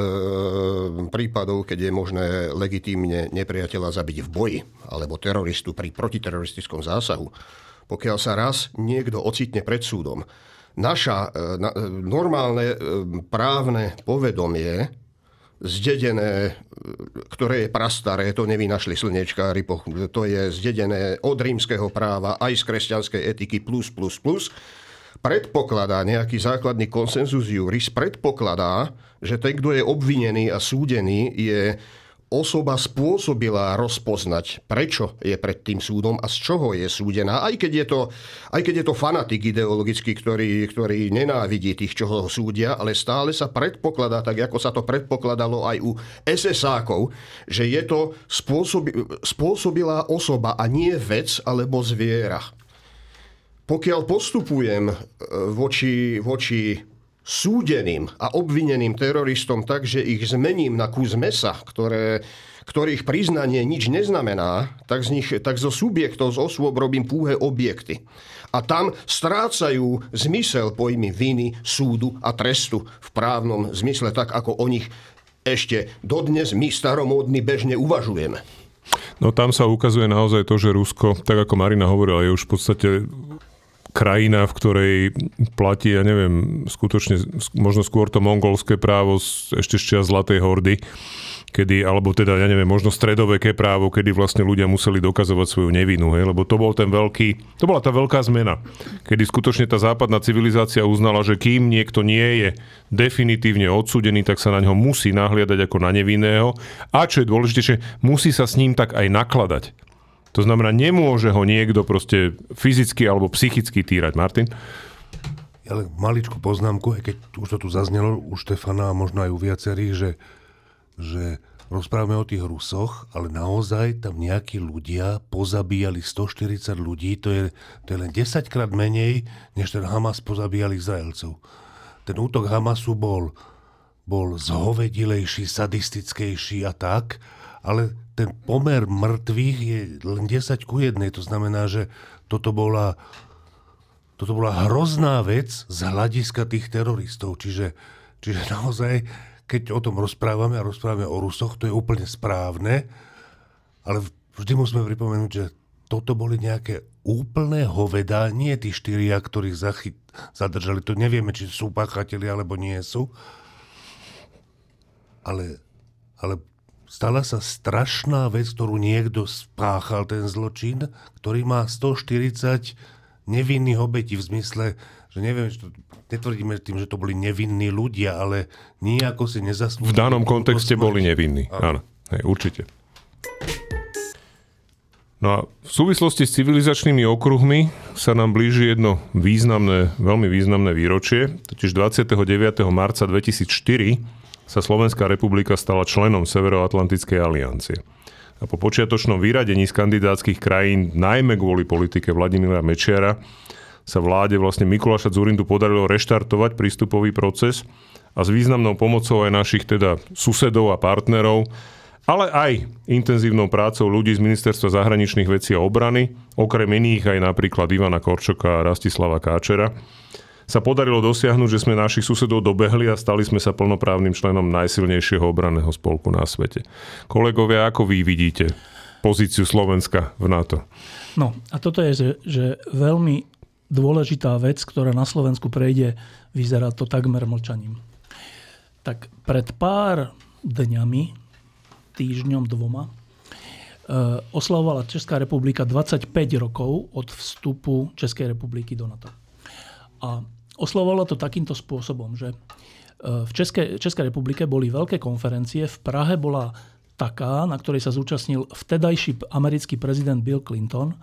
[SPEAKER 4] prípadov, keď je možné legitímne nepriateľa zabiť v boji alebo teroristu pri protiteroristickom zásahu, pokiaľ sa raz niekto ocitne pred súdom, naša e, na, normálne e, právne povedomie zdedené, ktoré je prastaré, to nevynašli slniečkári, to je zdedené od rímskeho práva aj z kresťanskej etiky plus, plus, plus, predpokladá nejaký základný konsenzus juris, predpokladá, že ten, kto je obvinený a súdený, je osoba spôsobila rozpoznať, prečo je pred tým súdom a z čoho je súdená. Aj keď je to, aj keď je to fanatik ideologický, ktorý, ktorý nenávidí tých, čo ho súdia, ale stále sa predpokladá, tak ako sa to predpokladalo aj u es es ákov, že je to spôsobi, spôsobilá osoba a nie vec alebo zviera. Pokiaľ postupujem voči, voči súdeným a obvineným teroristom tak, že ich zmením na kus mesa, ktoré, ktorých priznanie nič neznamená, tak z nich, tak zo subjektov, z osôb robím púhé objekty. A tam strácajú zmysel pojmy viny, súdu a trestu v právnom zmysle, tak ako o nich ešte dodnes my staromódni bežne uvažujeme.
[SPEAKER 1] No tam sa ukazuje naozaj to, že Rusko, tak ako Marina hovorila, je už v podstate krajina, v ktorej platí, ja neviem, skutočne možno skôr to mongolské právo ešte z čias Zlatej hordy, kedy, alebo teda, ja neviem, možno stredoveké právo, kedy vlastne ľudia museli dokazovať svoju nevinu, hej, lebo to bol ten veľký, to bola tá veľká zmena, kedy skutočne tá západná civilizácia uznala, že kým niekto nie je definitívne odsúdený, tak sa na ňo musí nahliadať ako na nevinného a čo je dôležitejšie, musí sa s ním tak aj nakladať. To znamená, nemôže ho niekto proste fyzicky alebo psychicky týrať. Martin?
[SPEAKER 3] Ja len maličku poznámku, aj keď už to tu zaznelo u Štefana a možno aj u viacerých, že, že rozprávame o tých Rusoch, ale naozaj tam nejakí ľudia pozabíjali stoštyridsať ľudí, to je, to je len desaťkrát menej, než ten Hamas pozabíjali Izraelcov. Ten útok Hamasu bol, bol zhovedilejší, sadistickejší a tak, ale ten pomer mŕtvych je len desať ku jednej. To znamená, že toto bola, toto bola hrozná vec z hľadiska tých teroristov. Čiže, čiže naozaj, keď o tom rozprávame a rozprávame o Rusoch, to je úplne správne, ale vždy musíme pripomenúť, že toto boli nejaké úplné hovedá, nie tí štyria, ktorých zachyt, zadržali. To nevieme, či sú páchatelia, alebo nie sú. Ale, ale stala sa strašná vec, ktorú niekto spáchal, ten zločin, ktorý má stoštyridsať nevinných obetí v zmysle, že neviem, že to, netvrdíme tým, že to boli nevinní ľudia, ale nijako si nezaslúžili.
[SPEAKER 1] V danom kontexte boli nevinní. Áno, hej, určite. No a v súvislosti s civilizačnými okruhmi sa nám blíži jedno významné, veľmi významné výročie, totiž dvadsiateho deviateho marca dvetisícštyri sa Slovenská republika stala členom Severoatlantickej aliancie. A po počiatočnom vyradení z kandidátskych krajín, najmä kvôli politike Vladimíra Mečiara, sa vláde vlastne Mikuláša Dzurindu podarilo reštartovať prístupový proces a s významnou pomocou aj našich teda susedov a partnerov, ale aj intenzívnou prácou ľudí z Ministerstva zahraničných vecí a obrany, okrem iných aj napríklad Ivana Korčoka a Rastislava Káčera, sa podarilo dosiahnuť, že sme našich susedov dobehli a stali sme sa plnoprávnym členom najsilnejšieho obranného spolku na svete. Kolegovia, ako vy vidíte pozíciu Slovenska v NATO?
[SPEAKER 5] No a toto je, že, že veľmi dôležitá vec, ktorá na Slovensku prejde, vyzerá to takmer mlčaním. Tak pred pár dňami, týždňom, dvoma, oslavovala Česká republika dvadsaťpäť rokov od vstupu Českej republiky do NATO. A oslovovala to takýmto spôsobom, že v Českej, Českej republike boli veľké konferencie. V Prahe bola taká, na ktorej sa zúčastnil vtedajší americký prezident Bill Clinton,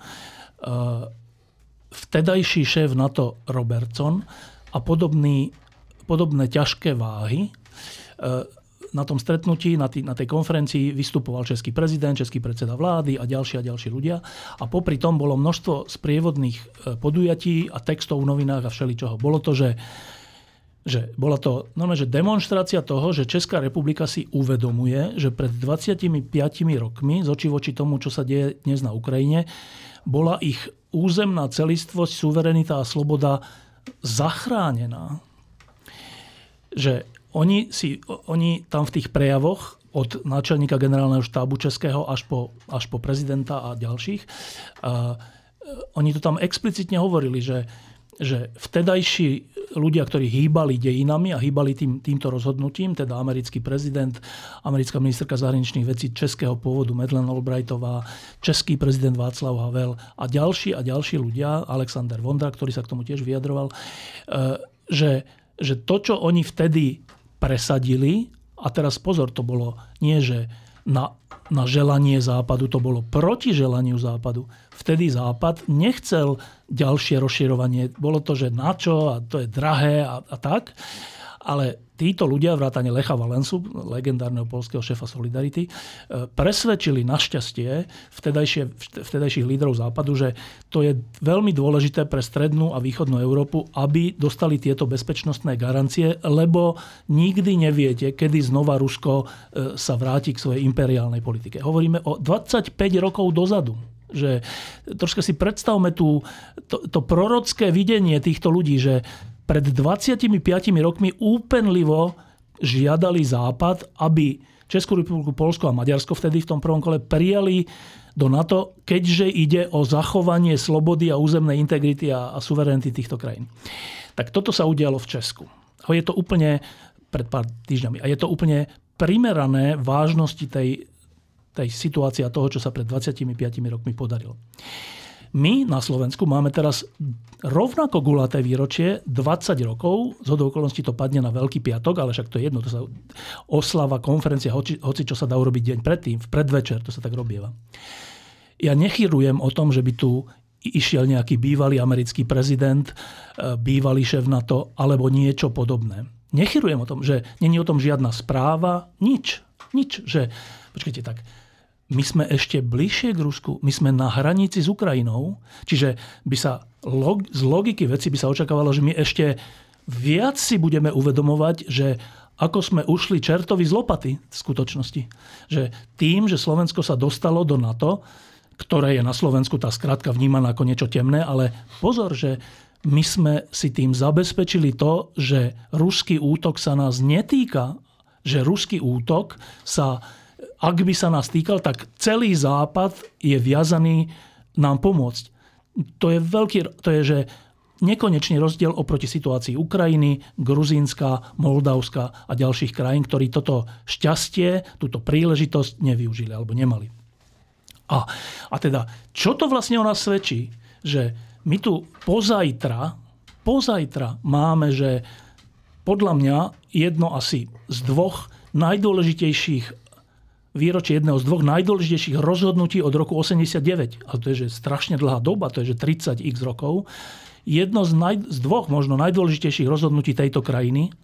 [SPEAKER 5] vtedajší šéf NATO Robertson a podobný, podobné ťažké váhy. Na tom stretnutí, na, tý, na tej konferencii vystupoval český prezident, český predseda vlády a ďalší a ďalší ľudia. A popri tom bolo množstvo sprievodných podujatí a textov v novinách a všeličoho. Bolo to, že, že bola to normálne, že demonštrácia toho, že Česká republika si uvedomuje, že pred dvadsiatimi piatimi rokmi, z očí voči tomu, čo sa deje dnes na Ukrajine, bola ich územná celistvosť, suverenita a sloboda zachránená. Že Oni, si, oni tam v tých prejavoch od náčelníka generálneho štábu českého až po, až po prezidenta a ďalších, uh, oni to tam explicitne hovorili, že, že vtedajší ľudia, ktorí hýbali dejinami a hýbali tým, týmto rozhodnutím, teda americký prezident, americká ministerka zahraničných vecí českého pôvodu Madeleine Albrightová, český prezident Václav Havel a ďalší a ďalší ľudia, Alexander Vondra, ktorý sa k tomu tiež vyjadroval, že, že to, čo oni vtedy presadili, a teraz pozor, to bolo nie, že na, na želanie Západu, to bolo proti želaniu Západu. Vtedy Západ nechcel ďalšie rozširovanie. Bolo to, že na čo a to je drahé a, a tak. Ale títo ľudia, vrátane Lecha Valensu, legendárneho poľského šéfa Solidarity, presvedčili našťastie vtedajších lídrov Západu, že to je veľmi dôležité pre strednú a východnú Európu, aby dostali tieto bezpečnostné garancie, lebo nikdy neviete, kedy znova Rusko sa vráti k svojej imperiálnej politike. Hovoríme o dvadsaťpäť rokov dozadu. Že troška si predstavme tú, to, to prorocké videnie týchto ľudí, že pred dvadsiatimi piatimi rokmi úpenlivo žiadali Západ, aby Českú republiku, Poľsko a Maďarsko vtedy v tom prvom kole prijali do NATO, keďže ide o zachovanie slobody a územnej integrity a, a suverenity týchto krajín. Tak toto sa udialo v Česku. Je to úplne pred pár týždňami. A je to úplne primerané vážnosti tej, tej situácie a toho, čo sa pred dvadsiatimi piatimi rokmi podarilo. My na Slovensku máme teraz rovnako gulaté výročie, dvadsať rokov, zhodou okolností to padne na Veľký piatok, ale však to je jedno, to sa oslava, konferencia, hoci, hoci čo sa dá urobiť deň predtým, v predvečer, to sa tak robieva. Ja nechyrujem o tom, že by tu išiel nejaký bývalý americký prezident, bývalý šéf NATO, alebo niečo podobné. Nechyrujem o tom, že nie je o tom žiadna správa, nič, nič, že, počkajte tak, my sme ešte bližšie k Rusku, my sme na hranici s Ukrajinou, čiže by sa log, z logiky veci by sa očakávalo, že my ešte viac si budeme uvedomovať, že ako sme ušli čertovi z lopaty v skutočnosti. Že tým, že Slovensko sa dostalo do NATO, ktoré je na Slovensku tá skratka vnímaná ako niečo temné, ale pozor, že my sme si tým zabezpečili to, že ruský útok sa nás netýka, že ruský útok sa... Ak by sa nás týkal, tak celý Západ je viazaný nám pomôcť. To je veľký, to je, že nekonečný rozdiel oproti situácii Ukrajiny, Gruzínska, Moldavska a ďalších krajín, ktorí toto šťastie, túto príležitosť nevyužili alebo nemali. A, a teda, čo to vlastne o nás svedčí? Že my tu pozajtra, pozajtra máme, že podľa mňa jedno asi z dvoch najdôležitejších výročie jedného z dvoch najdôležitejších rozhodnutí od roku osemdesiatdeväť. A to je že strašne dlhá doba, to je že tridsať x rokov. Jedno z, naj, z dvoch možno najdôležitejších rozhodnutí tejto krajiny.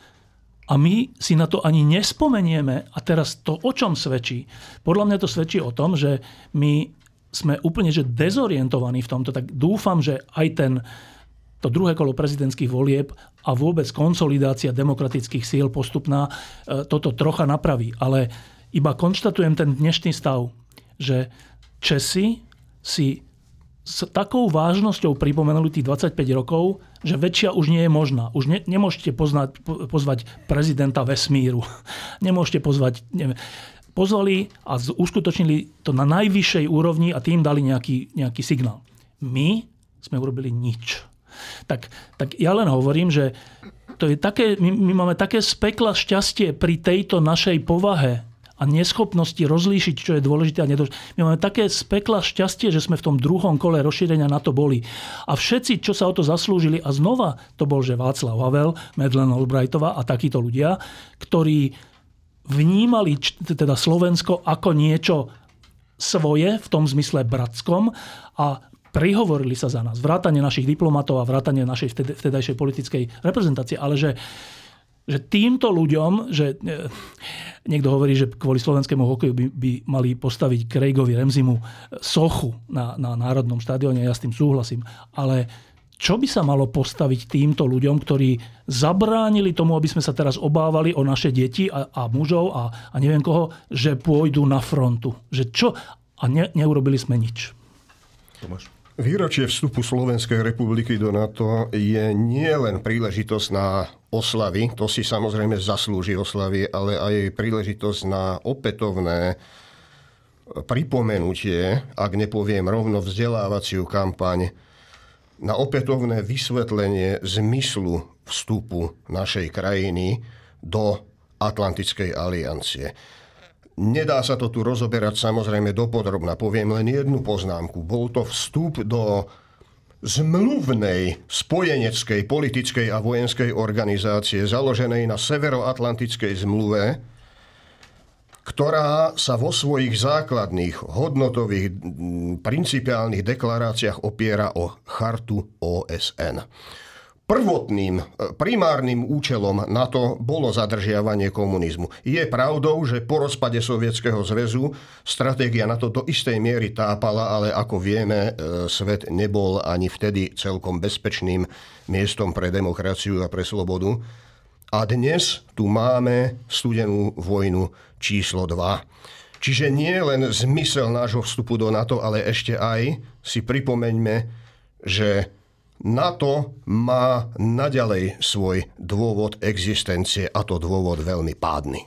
[SPEAKER 5] A my si na to ani nespomenieme. A teraz to o čom svedčí? Podľa mňa to svedčí o tom, že my sme úplne že dezorientovaní v tomto. Tak dúfam, že aj ten to druhé kolo prezidentských volieb a vôbec konsolidácia demokratických síl postupná toto trocha napraví. Ale iba konštatujem ten dnešný stav, že Česi si s takou vážnosťou pripomenuli tých dvadsaťpäť rokov, že väčšia už nie je možná. Už ne, nemôžete poznať, pozvať prezidenta vesmíru. Nemôžete pozvať... Neviem, pozvali a uskutočnili to na najvyššej úrovni a tým dali nejaký, nejaký signál. My sme urobili nič. Tak, tak ja len hovorím, že to je také, my, my máme také z pekla šťastie pri tejto našej povahe a neschopnosti rozlíšiť, čo je dôležité a nedôležité. My máme také z pekla šťastie, že sme v tom druhom kole rozšírenia NATO boli. A všetci, čo sa o to zaslúžili, a znova to bol, že Václav Havel, Madeleine Albrightová a takíto ľudia, ktorí vnímali teda Slovensko ako niečo svoje, v tom zmysle bratskom, a prihovorili sa za nás. Vrátane našich diplomatov a vrátane našej vtedajšej politickej reprezentácie. Ale že že týmto ľuďom, že niekto hovorí, že kvôli slovenskému hokeju by, by mali postaviť Craigovi Ramseymu sochu na, na Národnom štadióne, ja s tým súhlasím, ale čo by sa malo postaviť týmto ľuďom, ktorí zabránili tomu, aby sme sa teraz obávali o naše deti a, a mužov a, a neviem koho, že pôjdu na frontu. Že čo? A ne, neurobili sme nič.
[SPEAKER 1] Tomáš.
[SPEAKER 4] Výročie vstupu Slovenskej republiky do NATO je nie len príležitosť na oslavy, to si samozrejme zaslúži oslavy, ale aj príležitosť na opätovné pripomenutie, ak nepoviem rovno vzdelávaciu kampaň na opätovné vysvetlenie zmyslu vstupu našej krajiny do Atlantickej aliancie. Nedá sa to tu rozoberať samozrejme dopodrobna. Poviem len jednu poznámku. Bol to vstup do zmluvnej spojeneckej, politickej a vojenskej organizácie založenej na Severoatlantickej zmluve, ktorá sa vo svojich základných hodnotových principiálnych deklaráciách opiera o chartu ó es en. Prvotným, primárnym účelom NATO bolo zadržiavanie komunizmu. Je pravdou, že po rozpade Sovietskeho zväzu stratégia NATO do istej miery tápala, ale ako vieme, svet nebol ani vtedy celkom bezpečným miestom pre demokraciu a pre slobodu. A dnes tu máme studenú vojnu číslo dva. Čiže nie len zmysel nášho vstupu do NATO, ale ešte aj si pripomeňme, že NATO má naďalej svoj dôvod existencie, a to dôvod veľmi pádny.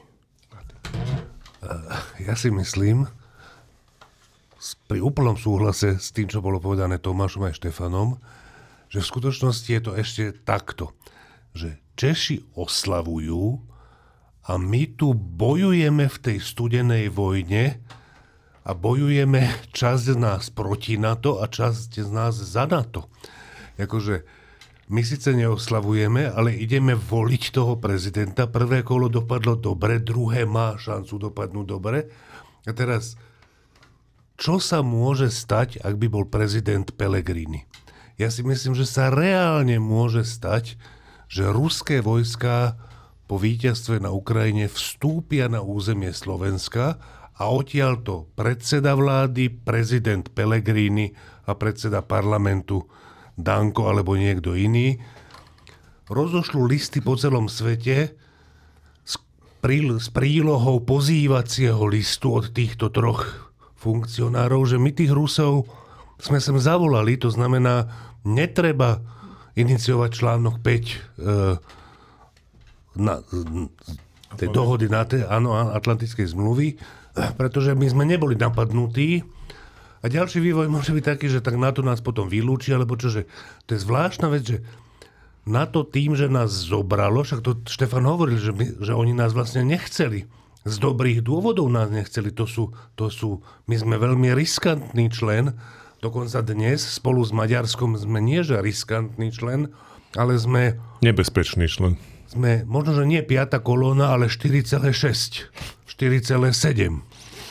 [SPEAKER 3] Ja si myslím, pri úplnom súhlase s tým, čo bolo povedané Tomášom aj Štefanom, že v skutočnosti je to ešte takto, že Češi oslavujú a my tu bojujeme v tej studenej vojne a bojujeme časť z nás proti NATO a časť z nás za NATO. Akože my síce neoslavujeme, ale ideme voliť toho prezidenta. Prvé kolo dopadlo dobre, druhé má šancu dopadnúť dobre. A teraz, čo sa môže stať, ak by bol prezident Pellegrini? Ja si myslím, že sa reálne môže stať, že ruské vojská po víťazstve na Ukrajine vstúpia na územie Slovenska a odtiaľto predseda vlády, prezident Pellegrini a predseda parlamentu Danko alebo niekto iný rozošľú listy po celom svete s, príl- s prílohou pozývacieho listu od týchto troch funkcionárov, že my tých Rusov sme sem zavolali, to znamená, netreba iniciovať článok päť e, na, tej dohody na te, áno, Atlantickej zmluvy, pretože my sme neboli napadnutí. A ďalší vývoj môže byť taký, že tak NATO nás potom vylúči, alebo čože. To je zvláštna vec, že NATO tým, že nás zobralo, však to Štefan hovoril, že, my, že oni nás vlastne nechceli. Z dobrých dôvodov nás nechceli. To sú, to sú, my sme veľmi riskantný člen. Dokonca dnes spolu s Maďarskom sme nie že riskantný člen, ale sme...
[SPEAKER 1] Nebezpečný člen.
[SPEAKER 3] Sme možno, že nie piata kolóna, ale štyri celé šesť. štyri celé sedem.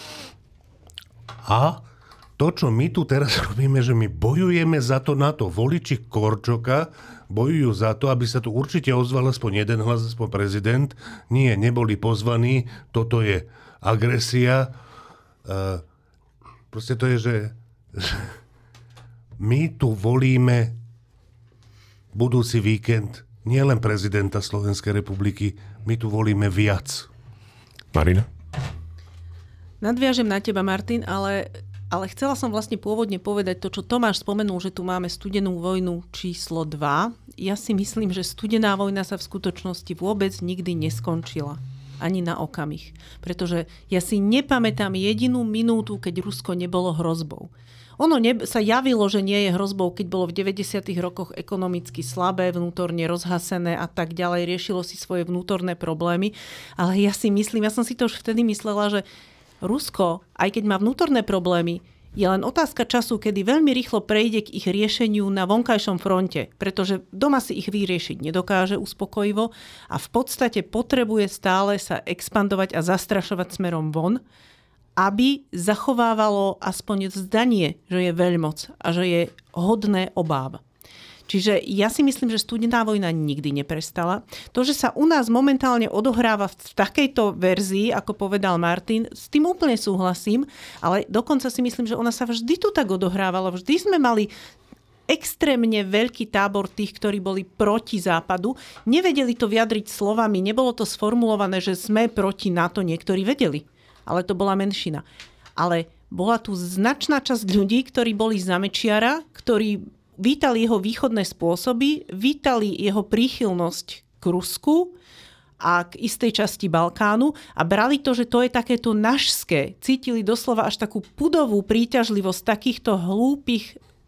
[SPEAKER 3] A to, čo my tu teraz robíme, že my bojujeme za to NATO. Voliči Korčoka bojujú za to, aby sa tu určite ozval aspoň jeden hlas, aspoň prezident. Nie, neboli pozvaní. Toto je agresia. Uh, proste to je, že, že my tu volíme budúci víkend nielen prezidenta Slovenskej republiky, my tu volíme viac.
[SPEAKER 1] Marina?
[SPEAKER 2] Nadviažem na teba, Martin, ale, ale chcela som vlastne pôvodne povedať to, čo Tomáš spomenul, že tu máme studenú vojnu číslo dva. Ja si myslím, že studená vojna sa v skutočnosti vôbec nikdy neskončila. Ani na okamih. Pretože ja si nepamätám jedinú minútu, keď Rusko nebolo hrozbou. Ono ne- sa javilo, že nie je hrozbou, keď bolo v deväťdesiatych rokoch ekonomicky slabé, vnútorne rozhasené a tak ďalej, riešilo si svoje vnútorné problémy. Ale ja si myslím, ja som si to už vtedy myslela, že Rusko, aj keď má vnútorné problémy, je len otázka času, kedy veľmi rýchlo prejde k ich riešeniu na vonkajšom fronte, pretože doma si ich vyriešiť nedokáže uspokojivo a v podstate potrebuje stále sa expandovať a zastrašovať smerom von, aby zachovávalo aspoň zdanie, že je veľmoc a že je hodné obáv. Čiže ja si myslím, že studená vojna nikdy neprestala. To, že sa u nás momentálne odohráva v takejto verzii, ako povedal Martin, s tým úplne súhlasím, ale dokonca si myslím, že ona sa vždy tu tak odohrávala. Vždy sme mali extrémne veľký tábor tých, ktorí boli proti Západu. Nevedeli to vyjadriť slovami, nebolo to sformulované, že sme proti NATO, niektorí vedeli, ale to bola menšina. Ale bola tu značná časť ľudí, ktorí boli za Mečiara, ktorí vítali jeho východné spôsoby, vítali jeho príchylnosť k Rusku a k istej časti Balkánu a brali to, že to je takéto našské. Cítili doslova až takú pudovú príťažlivosť takýchto hlúpych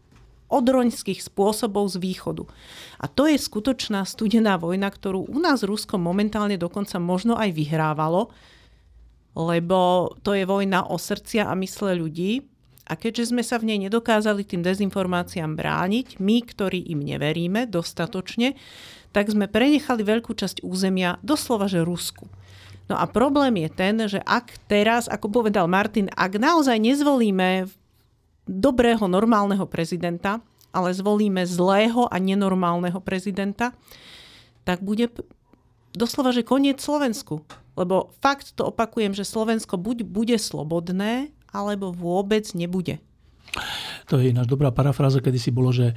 [SPEAKER 2] odroňských spôsobov z východu. A to je skutočná studená vojna, ktorú u nás Rusko momentálne dokonca možno aj vyhrávalo, lebo to je vojna o srdcia a mysle ľudí. A keďže sme sa v nej nedokázali tým dezinformáciám brániť, my, ktorí im neveríme dostatočne, tak sme prenechali veľkú časť územia doslova, že Rusku. No a problém je ten, že ak teraz, ako povedal Martin, ak naozaj nezvolíme dobrého, normálneho prezidenta, ale zvolíme zlého a nenormálneho prezidenta, tak bude doslova, že koniec Slovensku. Lebo fakt to opakujem, že Slovensko buď bude slobodné, alebo vôbec nebude.
[SPEAKER 5] To je ináč dobrá parafráza, kedy si bolo, že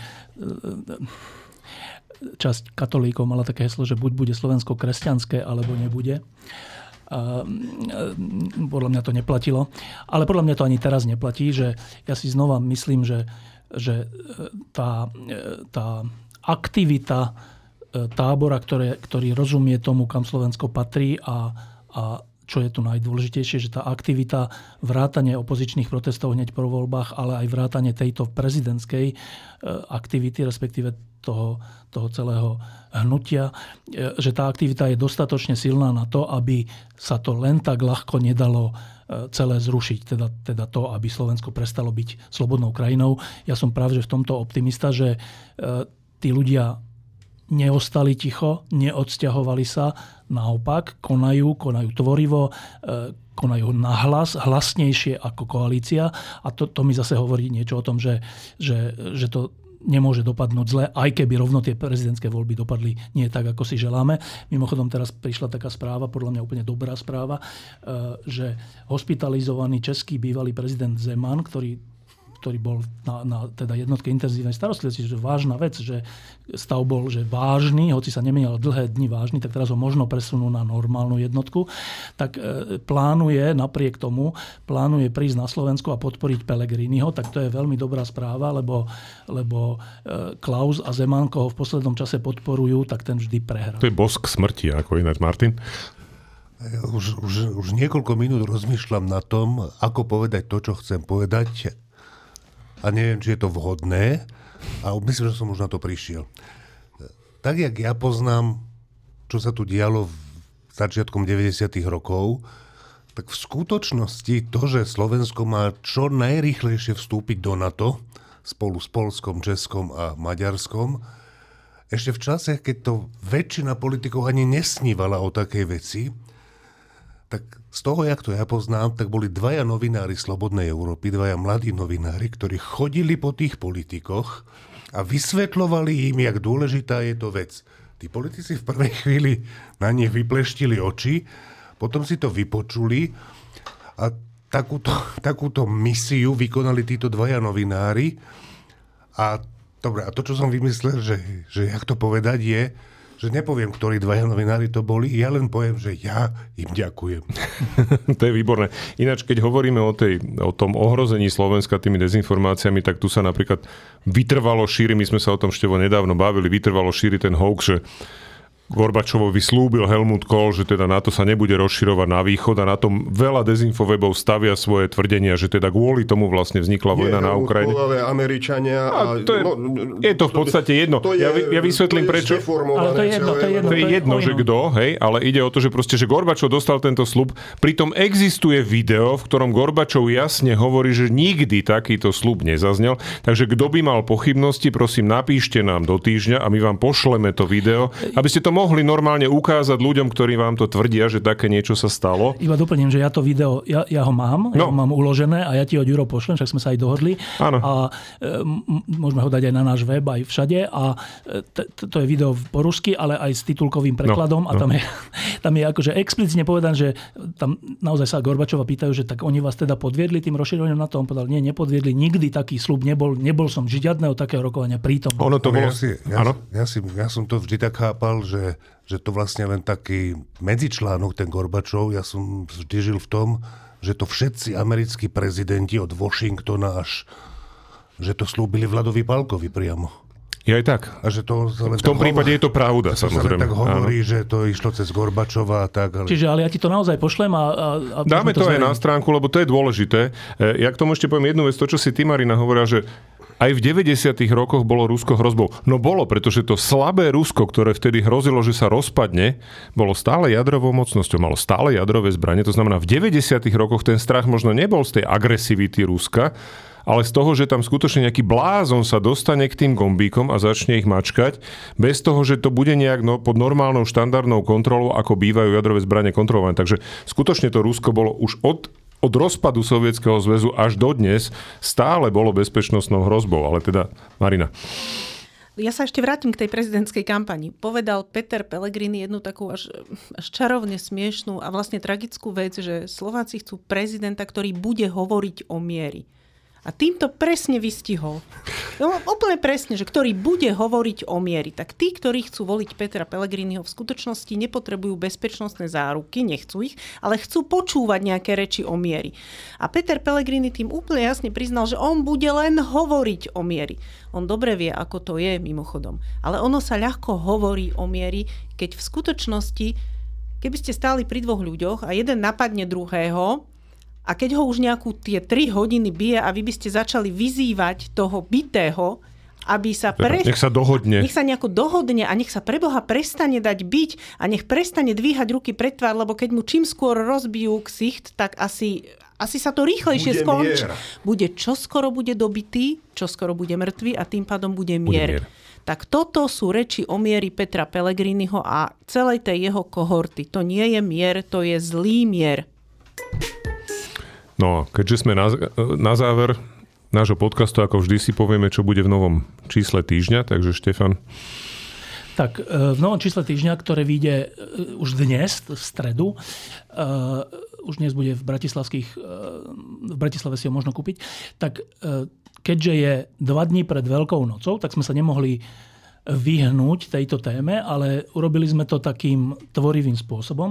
[SPEAKER 5] časť katolíkov mala také heslo, že buď bude Slovensko kresťanské, alebo nebude. A podľa mňa to neplatilo. Ale podľa mňa to ani teraz neplatí, že ja si znova myslím, že, že tá, tá aktivita tábora, ktoré, ktorý rozumie tomu, kam Slovensko patrí a, a čo je tu najdôležitejšie, že tá aktivita vrátane opozičných protestov hneď po voľbách, ale aj vrátane tejto prezidentskej aktivity, respektíve toho, toho celého hnutia, že tá aktivita je dostatočne silná na to, aby sa to len tak ľahko nedalo celé zrušiť. Teda, teda to, aby Slovensko prestalo byť slobodnou krajinou. Ja som práve že v tomto optimista, že tí ľudia neostali ticho, neodsťahovali sa, naopak konajú, konajú tvorivo, konajú nahlas, hlasnejšie ako koalícia. A to, to mi zase hovorí niečo o tom, že, že, že to nemôže dopadnúť zle, aj keby rovno tie prezidentské voľby dopadli nie tak, ako si želáme. Mimochodom teraz prišla taká správa, podľa mňa úplne dobrá správa, že hospitalizovaný český bývalý prezident Zeman, ktorý ktorý bol na, na teda jednotke intenzívnej starostlivosti, že vážna vec, že stav bol že vážny, hoci sa nemenil dlhé dni vážny, tak teraz ho možno presunú na normálnu jednotku, tak e, plánuje napriek tomu, plánuje prísť na Slovensko a podporiť Pellegriniho, tak to je veľmi dobrá správa, lebo, lebo e, Klaus a Zeman, koho v poslednom čase podporujú, tak ten vždy prehrá.
[SPEAKER 1] To je bosk smrti, ako ináč, Martin.
[SPEAKER 3] Už, už, už niekoľko minút rozmýšľam na tom, ako povedať to, čo chcem povedať, a neviem, či je to vhodné, a myslím, že som už na to prišiel. Tak, jak ja poznám, čo sa tu dialo v začiatkom deväťdesiatych rokov, tak v skutočnosti to, že Slovensko má čo najrýchlejšie vstúpiť do NATO spolu s Poľskom, Českom a Maďarskom, ešte v čase, keď to väčšina politikov ani nesnívala o takej veci, tak z toho, jak to ja poznám, tak boli dvaja novinári Slobodnej Európy, dvaja mladí novinári, ktorí chodili po tých politikoch a vysvetľovali im, jak dôležitá je to vec. Tí politici v prvej chvíli na nich vypleštili oči, potom si to vypočuli a takúto, takúto misiu vykonali títo dvaja novinári. A dobre, a to, čo som vymyslel, že, že jak to povedať je, že nepoviem, ktorí dvaja novinári to boli, ja len poviem, že ja im ďakujem.
[SPEAKER 1] To je výborné. Ináč, keď hovoríme o, tej, o tom ohrození Slovenska tými dezinformáciami, tak tu sa napríklad vytrvalo šíri, my sme sa o tom Števo nedávno bavili, vytrvalo šíri ten hoax, že Gorbačovovi slúbil Helmut Kohl, že teda NATO sa nebude rozširovať na východ a na tom veľa dezinfowebov stavia svoje tvrdenia, že teda kvôli tomu vlastne vznikla vojna na Ukrajine.
[SPEAKER 4] Nie, Američania. A,
[SPEAKER 1] a to je, no, je to v podstate jedno.
[SPEAKER 4] To je,
[SPEAKER 1] ja, ja vysvetlím prečo.
[SPEAKER 5] Ale to je jedno, to je jedno.
[SPEAKER 1] To je jedno, že kto, hej, ale ide o to, že proste, že Gorbačov dostal tento sľub. Pritom existuje video, v ktorom Gorbačov jasne hovorí, že nikdy takýto sľub nezaznel. Takže kto by mal pochybnosti, prosím, napíšte nám do týždňa a my vám pošleme to video, aby ste to mohli normálne ukázať ľuďom, ktorí vám to tvrdia, že také niečo sa stalo.
[SPEAKER 5] Iba doplním, že ja to video, ja, ja ho mám, no. ja ho mám uložené a ja ti ho, Ďuro, pošlem, však sme sa aj dohodli.
[SPEAKER 1] Áno.
[SPEAKER 5] A e, môžeme ho dať aj na náš web, aj všade. A t- t- to je video po rusky, ale aj s titulkovým prekladom. No, a tam, no. je, tam je akože explicitne povedané, že tam naozaj sa Gorbačova pýtajú, že tak oni vás teda podviedli tým rozšírením na to. On povedal, nie, nepodviedli, nikdy taký sľub nebol, nebol som žiadneho takého rokovania prítom.
[SPEAKER 1] Ono to bolo...
[SPEAKER 3] Ja, si, ja, ja, si, ja som to vždy tak chápal, že že to vlastne len taký medzičlánok, ten Gorbačov. Ja som vždy žil v tom, že to všetci americkí prezidenti od Washingtona až, že to slúbili Vladovi Pálkovi priamo.
[SPEAKER 1] Je aj tak.
[SPEAKER 3] A že to
[SPEAKER 1] v tom hovor... prípade je to pravda,
[SPEAKER 3] to
[SPEAKER 1] samozrejme.
[SPEAKER 3] Sa tak hovorí, áno. Že to išlo cez Gorbačova a tak. Ale...
[SPEAKER 5] Čiže ale ja ti to naozaj pošlem a... a
[SPEAKER 1] Dáme to, to aj
[SPEAKER 5] zverejím.
[SPEAKER 1] Na stránku, lebo to je dôležité. Ja k tomu ešte poviem jednu vec, to, čo si ty, Marina, hovorila, že aj v deväťdesiatych rokoch bolo Rusko hrozbou. No bolo, pretože to slabé Rusko, ktoré vtedy hrozilo, že sa rozpadne, bolo stále jadrovou mocnosťou, malo stále jadrové zbranie. To znamená, v deväťdesiatych rokoch ten strach možno nebol z tej agresivity Ruska, ale z toho, že tam skutočne nejaký blázon sa dostane k tým gombíkom a začne ich mačkať, bez toho, že to bude nejak no, pod normálnou štandardnou kontrolou, ako bývajú jadrové zbranie kontrolované. Takže skutočne to Rusko bolo už od, od rozpadu Sovietskeho zväzu až dodnes stále bolo bezpečnostnou hrozbou. Ale teda, Marina.
[SPEAKER 2] Ja sa ešte vrátim k tej prezidentskej kampani. Povedal Peter Pellegrini jednu takú až, až čarovne smiešnú a vlastne tragickú vec, že Slováci chcú prezidenta, ktorý bude hovoriť o miery. A týmto presne vystihol. No, úplne presne, že ktorý bude hovoriť o miery. Tak tí, ktorí chcú voliť Petra Pellegriniho, v skutočnosti nepotrebujú bezpečnostné záruky, nechcú ich, ale chcú počúvať nejaké reči o miery. A Peter Pellegrini tým úplne jasne priznal, že on bude len hovoriť o miery. On dobre vie, ako to je mimochodom. Ale ono sa ľahko hovorí o miery, keď v skutočnosti, keby ste stáli pri dvoch ľuďoch a jeden napadne druhého, a keď ho už nejakú tie tri hodiny bije a vy by ste začali vyzývať toho bitého, aby sa... Pre...
[SPEAKER 1] Nech sa dohodne.
[SPEAKER 2] Nech sa nejako dohodne a nech sa pre Boha prestane dať byť a nech prestane dvíhať ruky pred tvár, lebo keď mu čím skôr rozbijú ksicht, tak asi, asi sa to rýchlejšie skončí. Bude čoskoro bude dobitý, čoskoro bude mŕtvy a tým pádom bude mier. Bude mier. Tak toto sú reči o miery Petra Pellegriniho a celej tej jeho kohorty. To nie je mier, to je zlý mier.
[SPEAKER 1] No, keďže sme na, na záver nášho podcastu, ako vždy si povieme, čo bude v novom čísle týždňa, takže Štefan.
[SPEAKER 5] Tak v novom čísle týždňa, ktoré vyjde už dnes, v stredu, uh, už dnes bude v bratislavských, uh, v Bratislave si ho možno kúpiť, tak uh, keďže je dva dní pred Veľkou nocou, tak sme sa nemohli vyhnúť tejto téme, ale urobili sme to takým tvorivým spôsobom.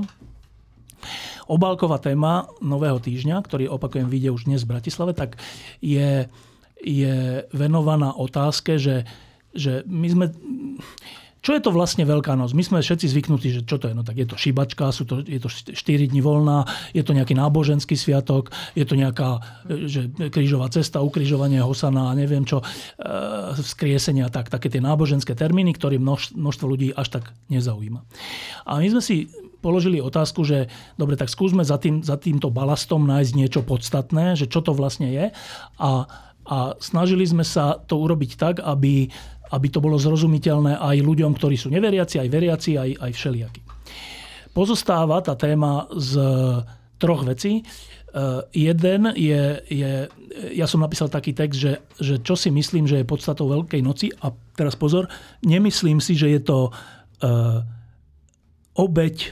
[SPEAKER 5] Obálková téma nového týždňa, ktorý, opakujem, vyjde už dnes v Bratislave, tak je, je venovaná otázke, že, že my sme... Čo je to vlastne Veľká noc? My sme všetci zvyknutí, že čo to je? No tak je to šibačka, sú to, je to štyri dni voľná, je to nejaký náboženský sviatok, je to nejaká že krížová cesta, ukrižovanie Hosana a neviem čo, e, vzkriesenia, tak, také tie náboženské termíny, ktoré množ, množstvo ľudí až tak nezaujíma. A my sme si položili otázku, že dobre, tak skúsme za, tým, za týmto balastom nájsť niečo podstatné, že čo to vlastne je. A, a snažili sme sa to urobiť tak, aby aby to bolo zrozumiteľné aj ľuďom, ktorí sú neveriaci, aj veriaci, aj, aj všelijakí. Pozostáva tá téma z troch vecí. Uh, jeden je, je, ja som napísal taký text, že, že čo si myslím, že je podstatou Veľkej noci, a teraz pozor, nemyslím si, že je to uh, obeť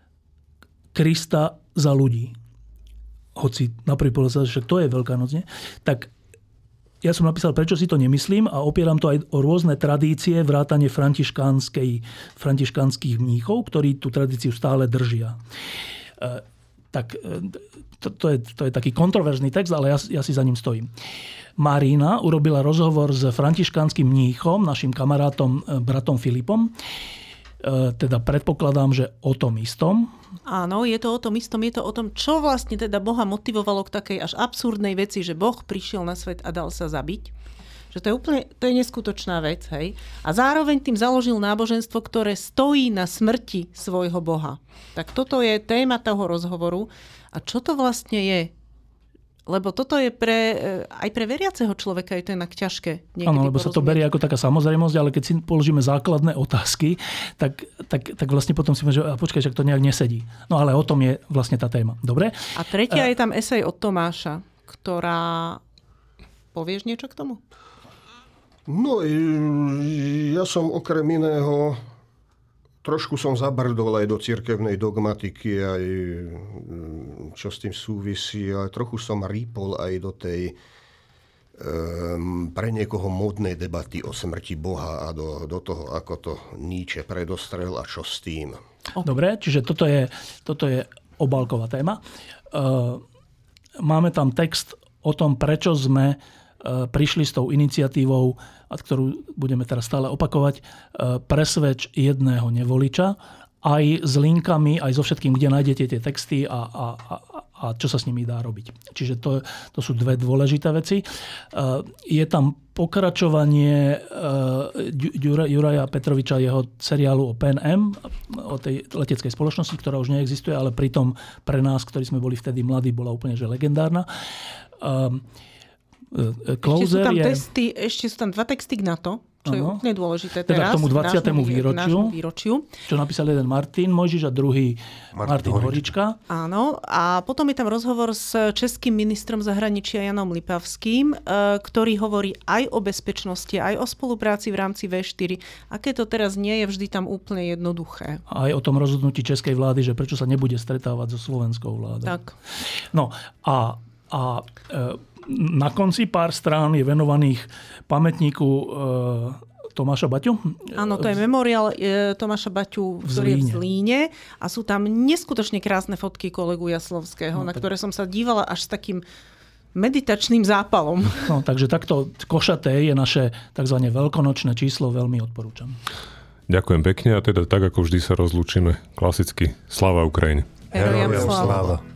[SPEAKER 5] Krista za ľudí. Hoci na prvý pohľad, že to je Veľká noc, nie? Tak ja som napísal, prečo si to nemyslím, a opieram to aj o rôzne tradície, vrátane františkánskych mníchov, ktorí tú tradíciu stále držia. E, tak to, to, je, to je taký kontroverzný text, ale ja, ja si za ním stojím. Marina urobila rozhovor s františkánskym mníchom, našim kamarátom, bratom Filipom. E, teda predpokladám, že o tom istom.
[SPEAKER 2] Áno, je to o tom istom, je to o tom, čo vlastne teda Boha motivovalo k takej až absurdnej veci, že Boh prišiel na svet a dal sa zabiť. Že to je úplne, to je neskutočná vec, hej. A zároveň tým založil náboženstvo, ktoré stojí na smrti svojho Boha. Tak toto je téma toho rozhovoru. A čo to vlastne je? Lebo toto je pre, aj pre veriaceho človeka je to inak ťažké.
[SPEAKER 5] Áno, lebo sa to berie ako taká samozrejmosť, ale keď si položíme základné otázky, tak, tak, tak vlastne potom si môžeme, že počkaj, že to nejak nesedí. No ale o tom je vlastne tá téma. Dobre?
[SPEAKER 2] A tretia uh, je tam esej od Tomáša, ktorá... Povieš niečo k tomu?
[SPEAKER 4] No, ja som okrem iného... Trošku som zabrdol aj do cirkevnej dogmatiky, aj čo s tým súvisí, ale trochu som rýpol aj do tej um, pre niekoho módnej debaty o smrti Boha a do, do toho, ako to Nietzsche predostrel a čo s tým.
[SPEAKER 5] Dobre, čiže toto je, toto je obálková téma. Uh, máme tam text o tom, prečo sme prišli s tou iniciatívou, ktorú budeme teraz stále opakovať, presvedč jedného nevoliča, aj s linkami, aj so všetkým, kde nájdete tie texty a, a, a, a a čo sa s nimi dá robiť. Čiže to, to sú dve dôležité veci. Je tam pokračovanie Juraja Petroviča, jeho seriálu o P N M, o tej leteckej spoločnosti, ktorá už neexistuje, ale pritom pre nás, ktorí sme boli vtedy mladí, bola úplne že legendárna.
[SPEAKER 2] Ešte sú tam je... testy, ešte sú tam dva texty k NATO, čo ano. Je úplne dôležité teraz.
[SPEAKER 5] Teda k tomu dvadsiatemu výročiu,
[SPEAKER 2] výročiu,
[SPEAKER 5] čo napísal jeden Martin Mojžiš a druhý Martin, Martin Horička.
[SPEAKER 2] Áno, a potom je tam rozhovor s českým ministrom zahraničia Janom Lipavským, ktorý hovorí aj o bezpečnosti, aj o spolupráci v rámci vé štyri. Aké to teraz nie je vždy tam úplne jednoduché.
[SPEAKER 5] Aj o tom rozhodnutí českej vlády, že prečo sa nebude stretávať so slovenskou vládou.
[SPEAKER 2] Tak.
[SPEAKER 5] No a, a e, na konci pár strán je venovaných pamätníku e, Tomáša Baťu.
[SPEAKER 2] Áno, to je memoriál e, Tomáša Baťu, ktorý je v Zlíne. A sú tam neskutočne krásne fotky kolegu Jaslovského, no, na tak... ktoré som sa dívala až s takým meditačným zápalom.
[SPEAKER 5] No, takže takto košaté je naše tzv. Veľkonočné číslo, veľmi odporúčam.
[SPEAKER 1] Ďakujem pekne a teda tak, ako vždy sa rozlúčime klasicky. Sláva Ukrajine.
[SPEAKER 2] Herojem sláva.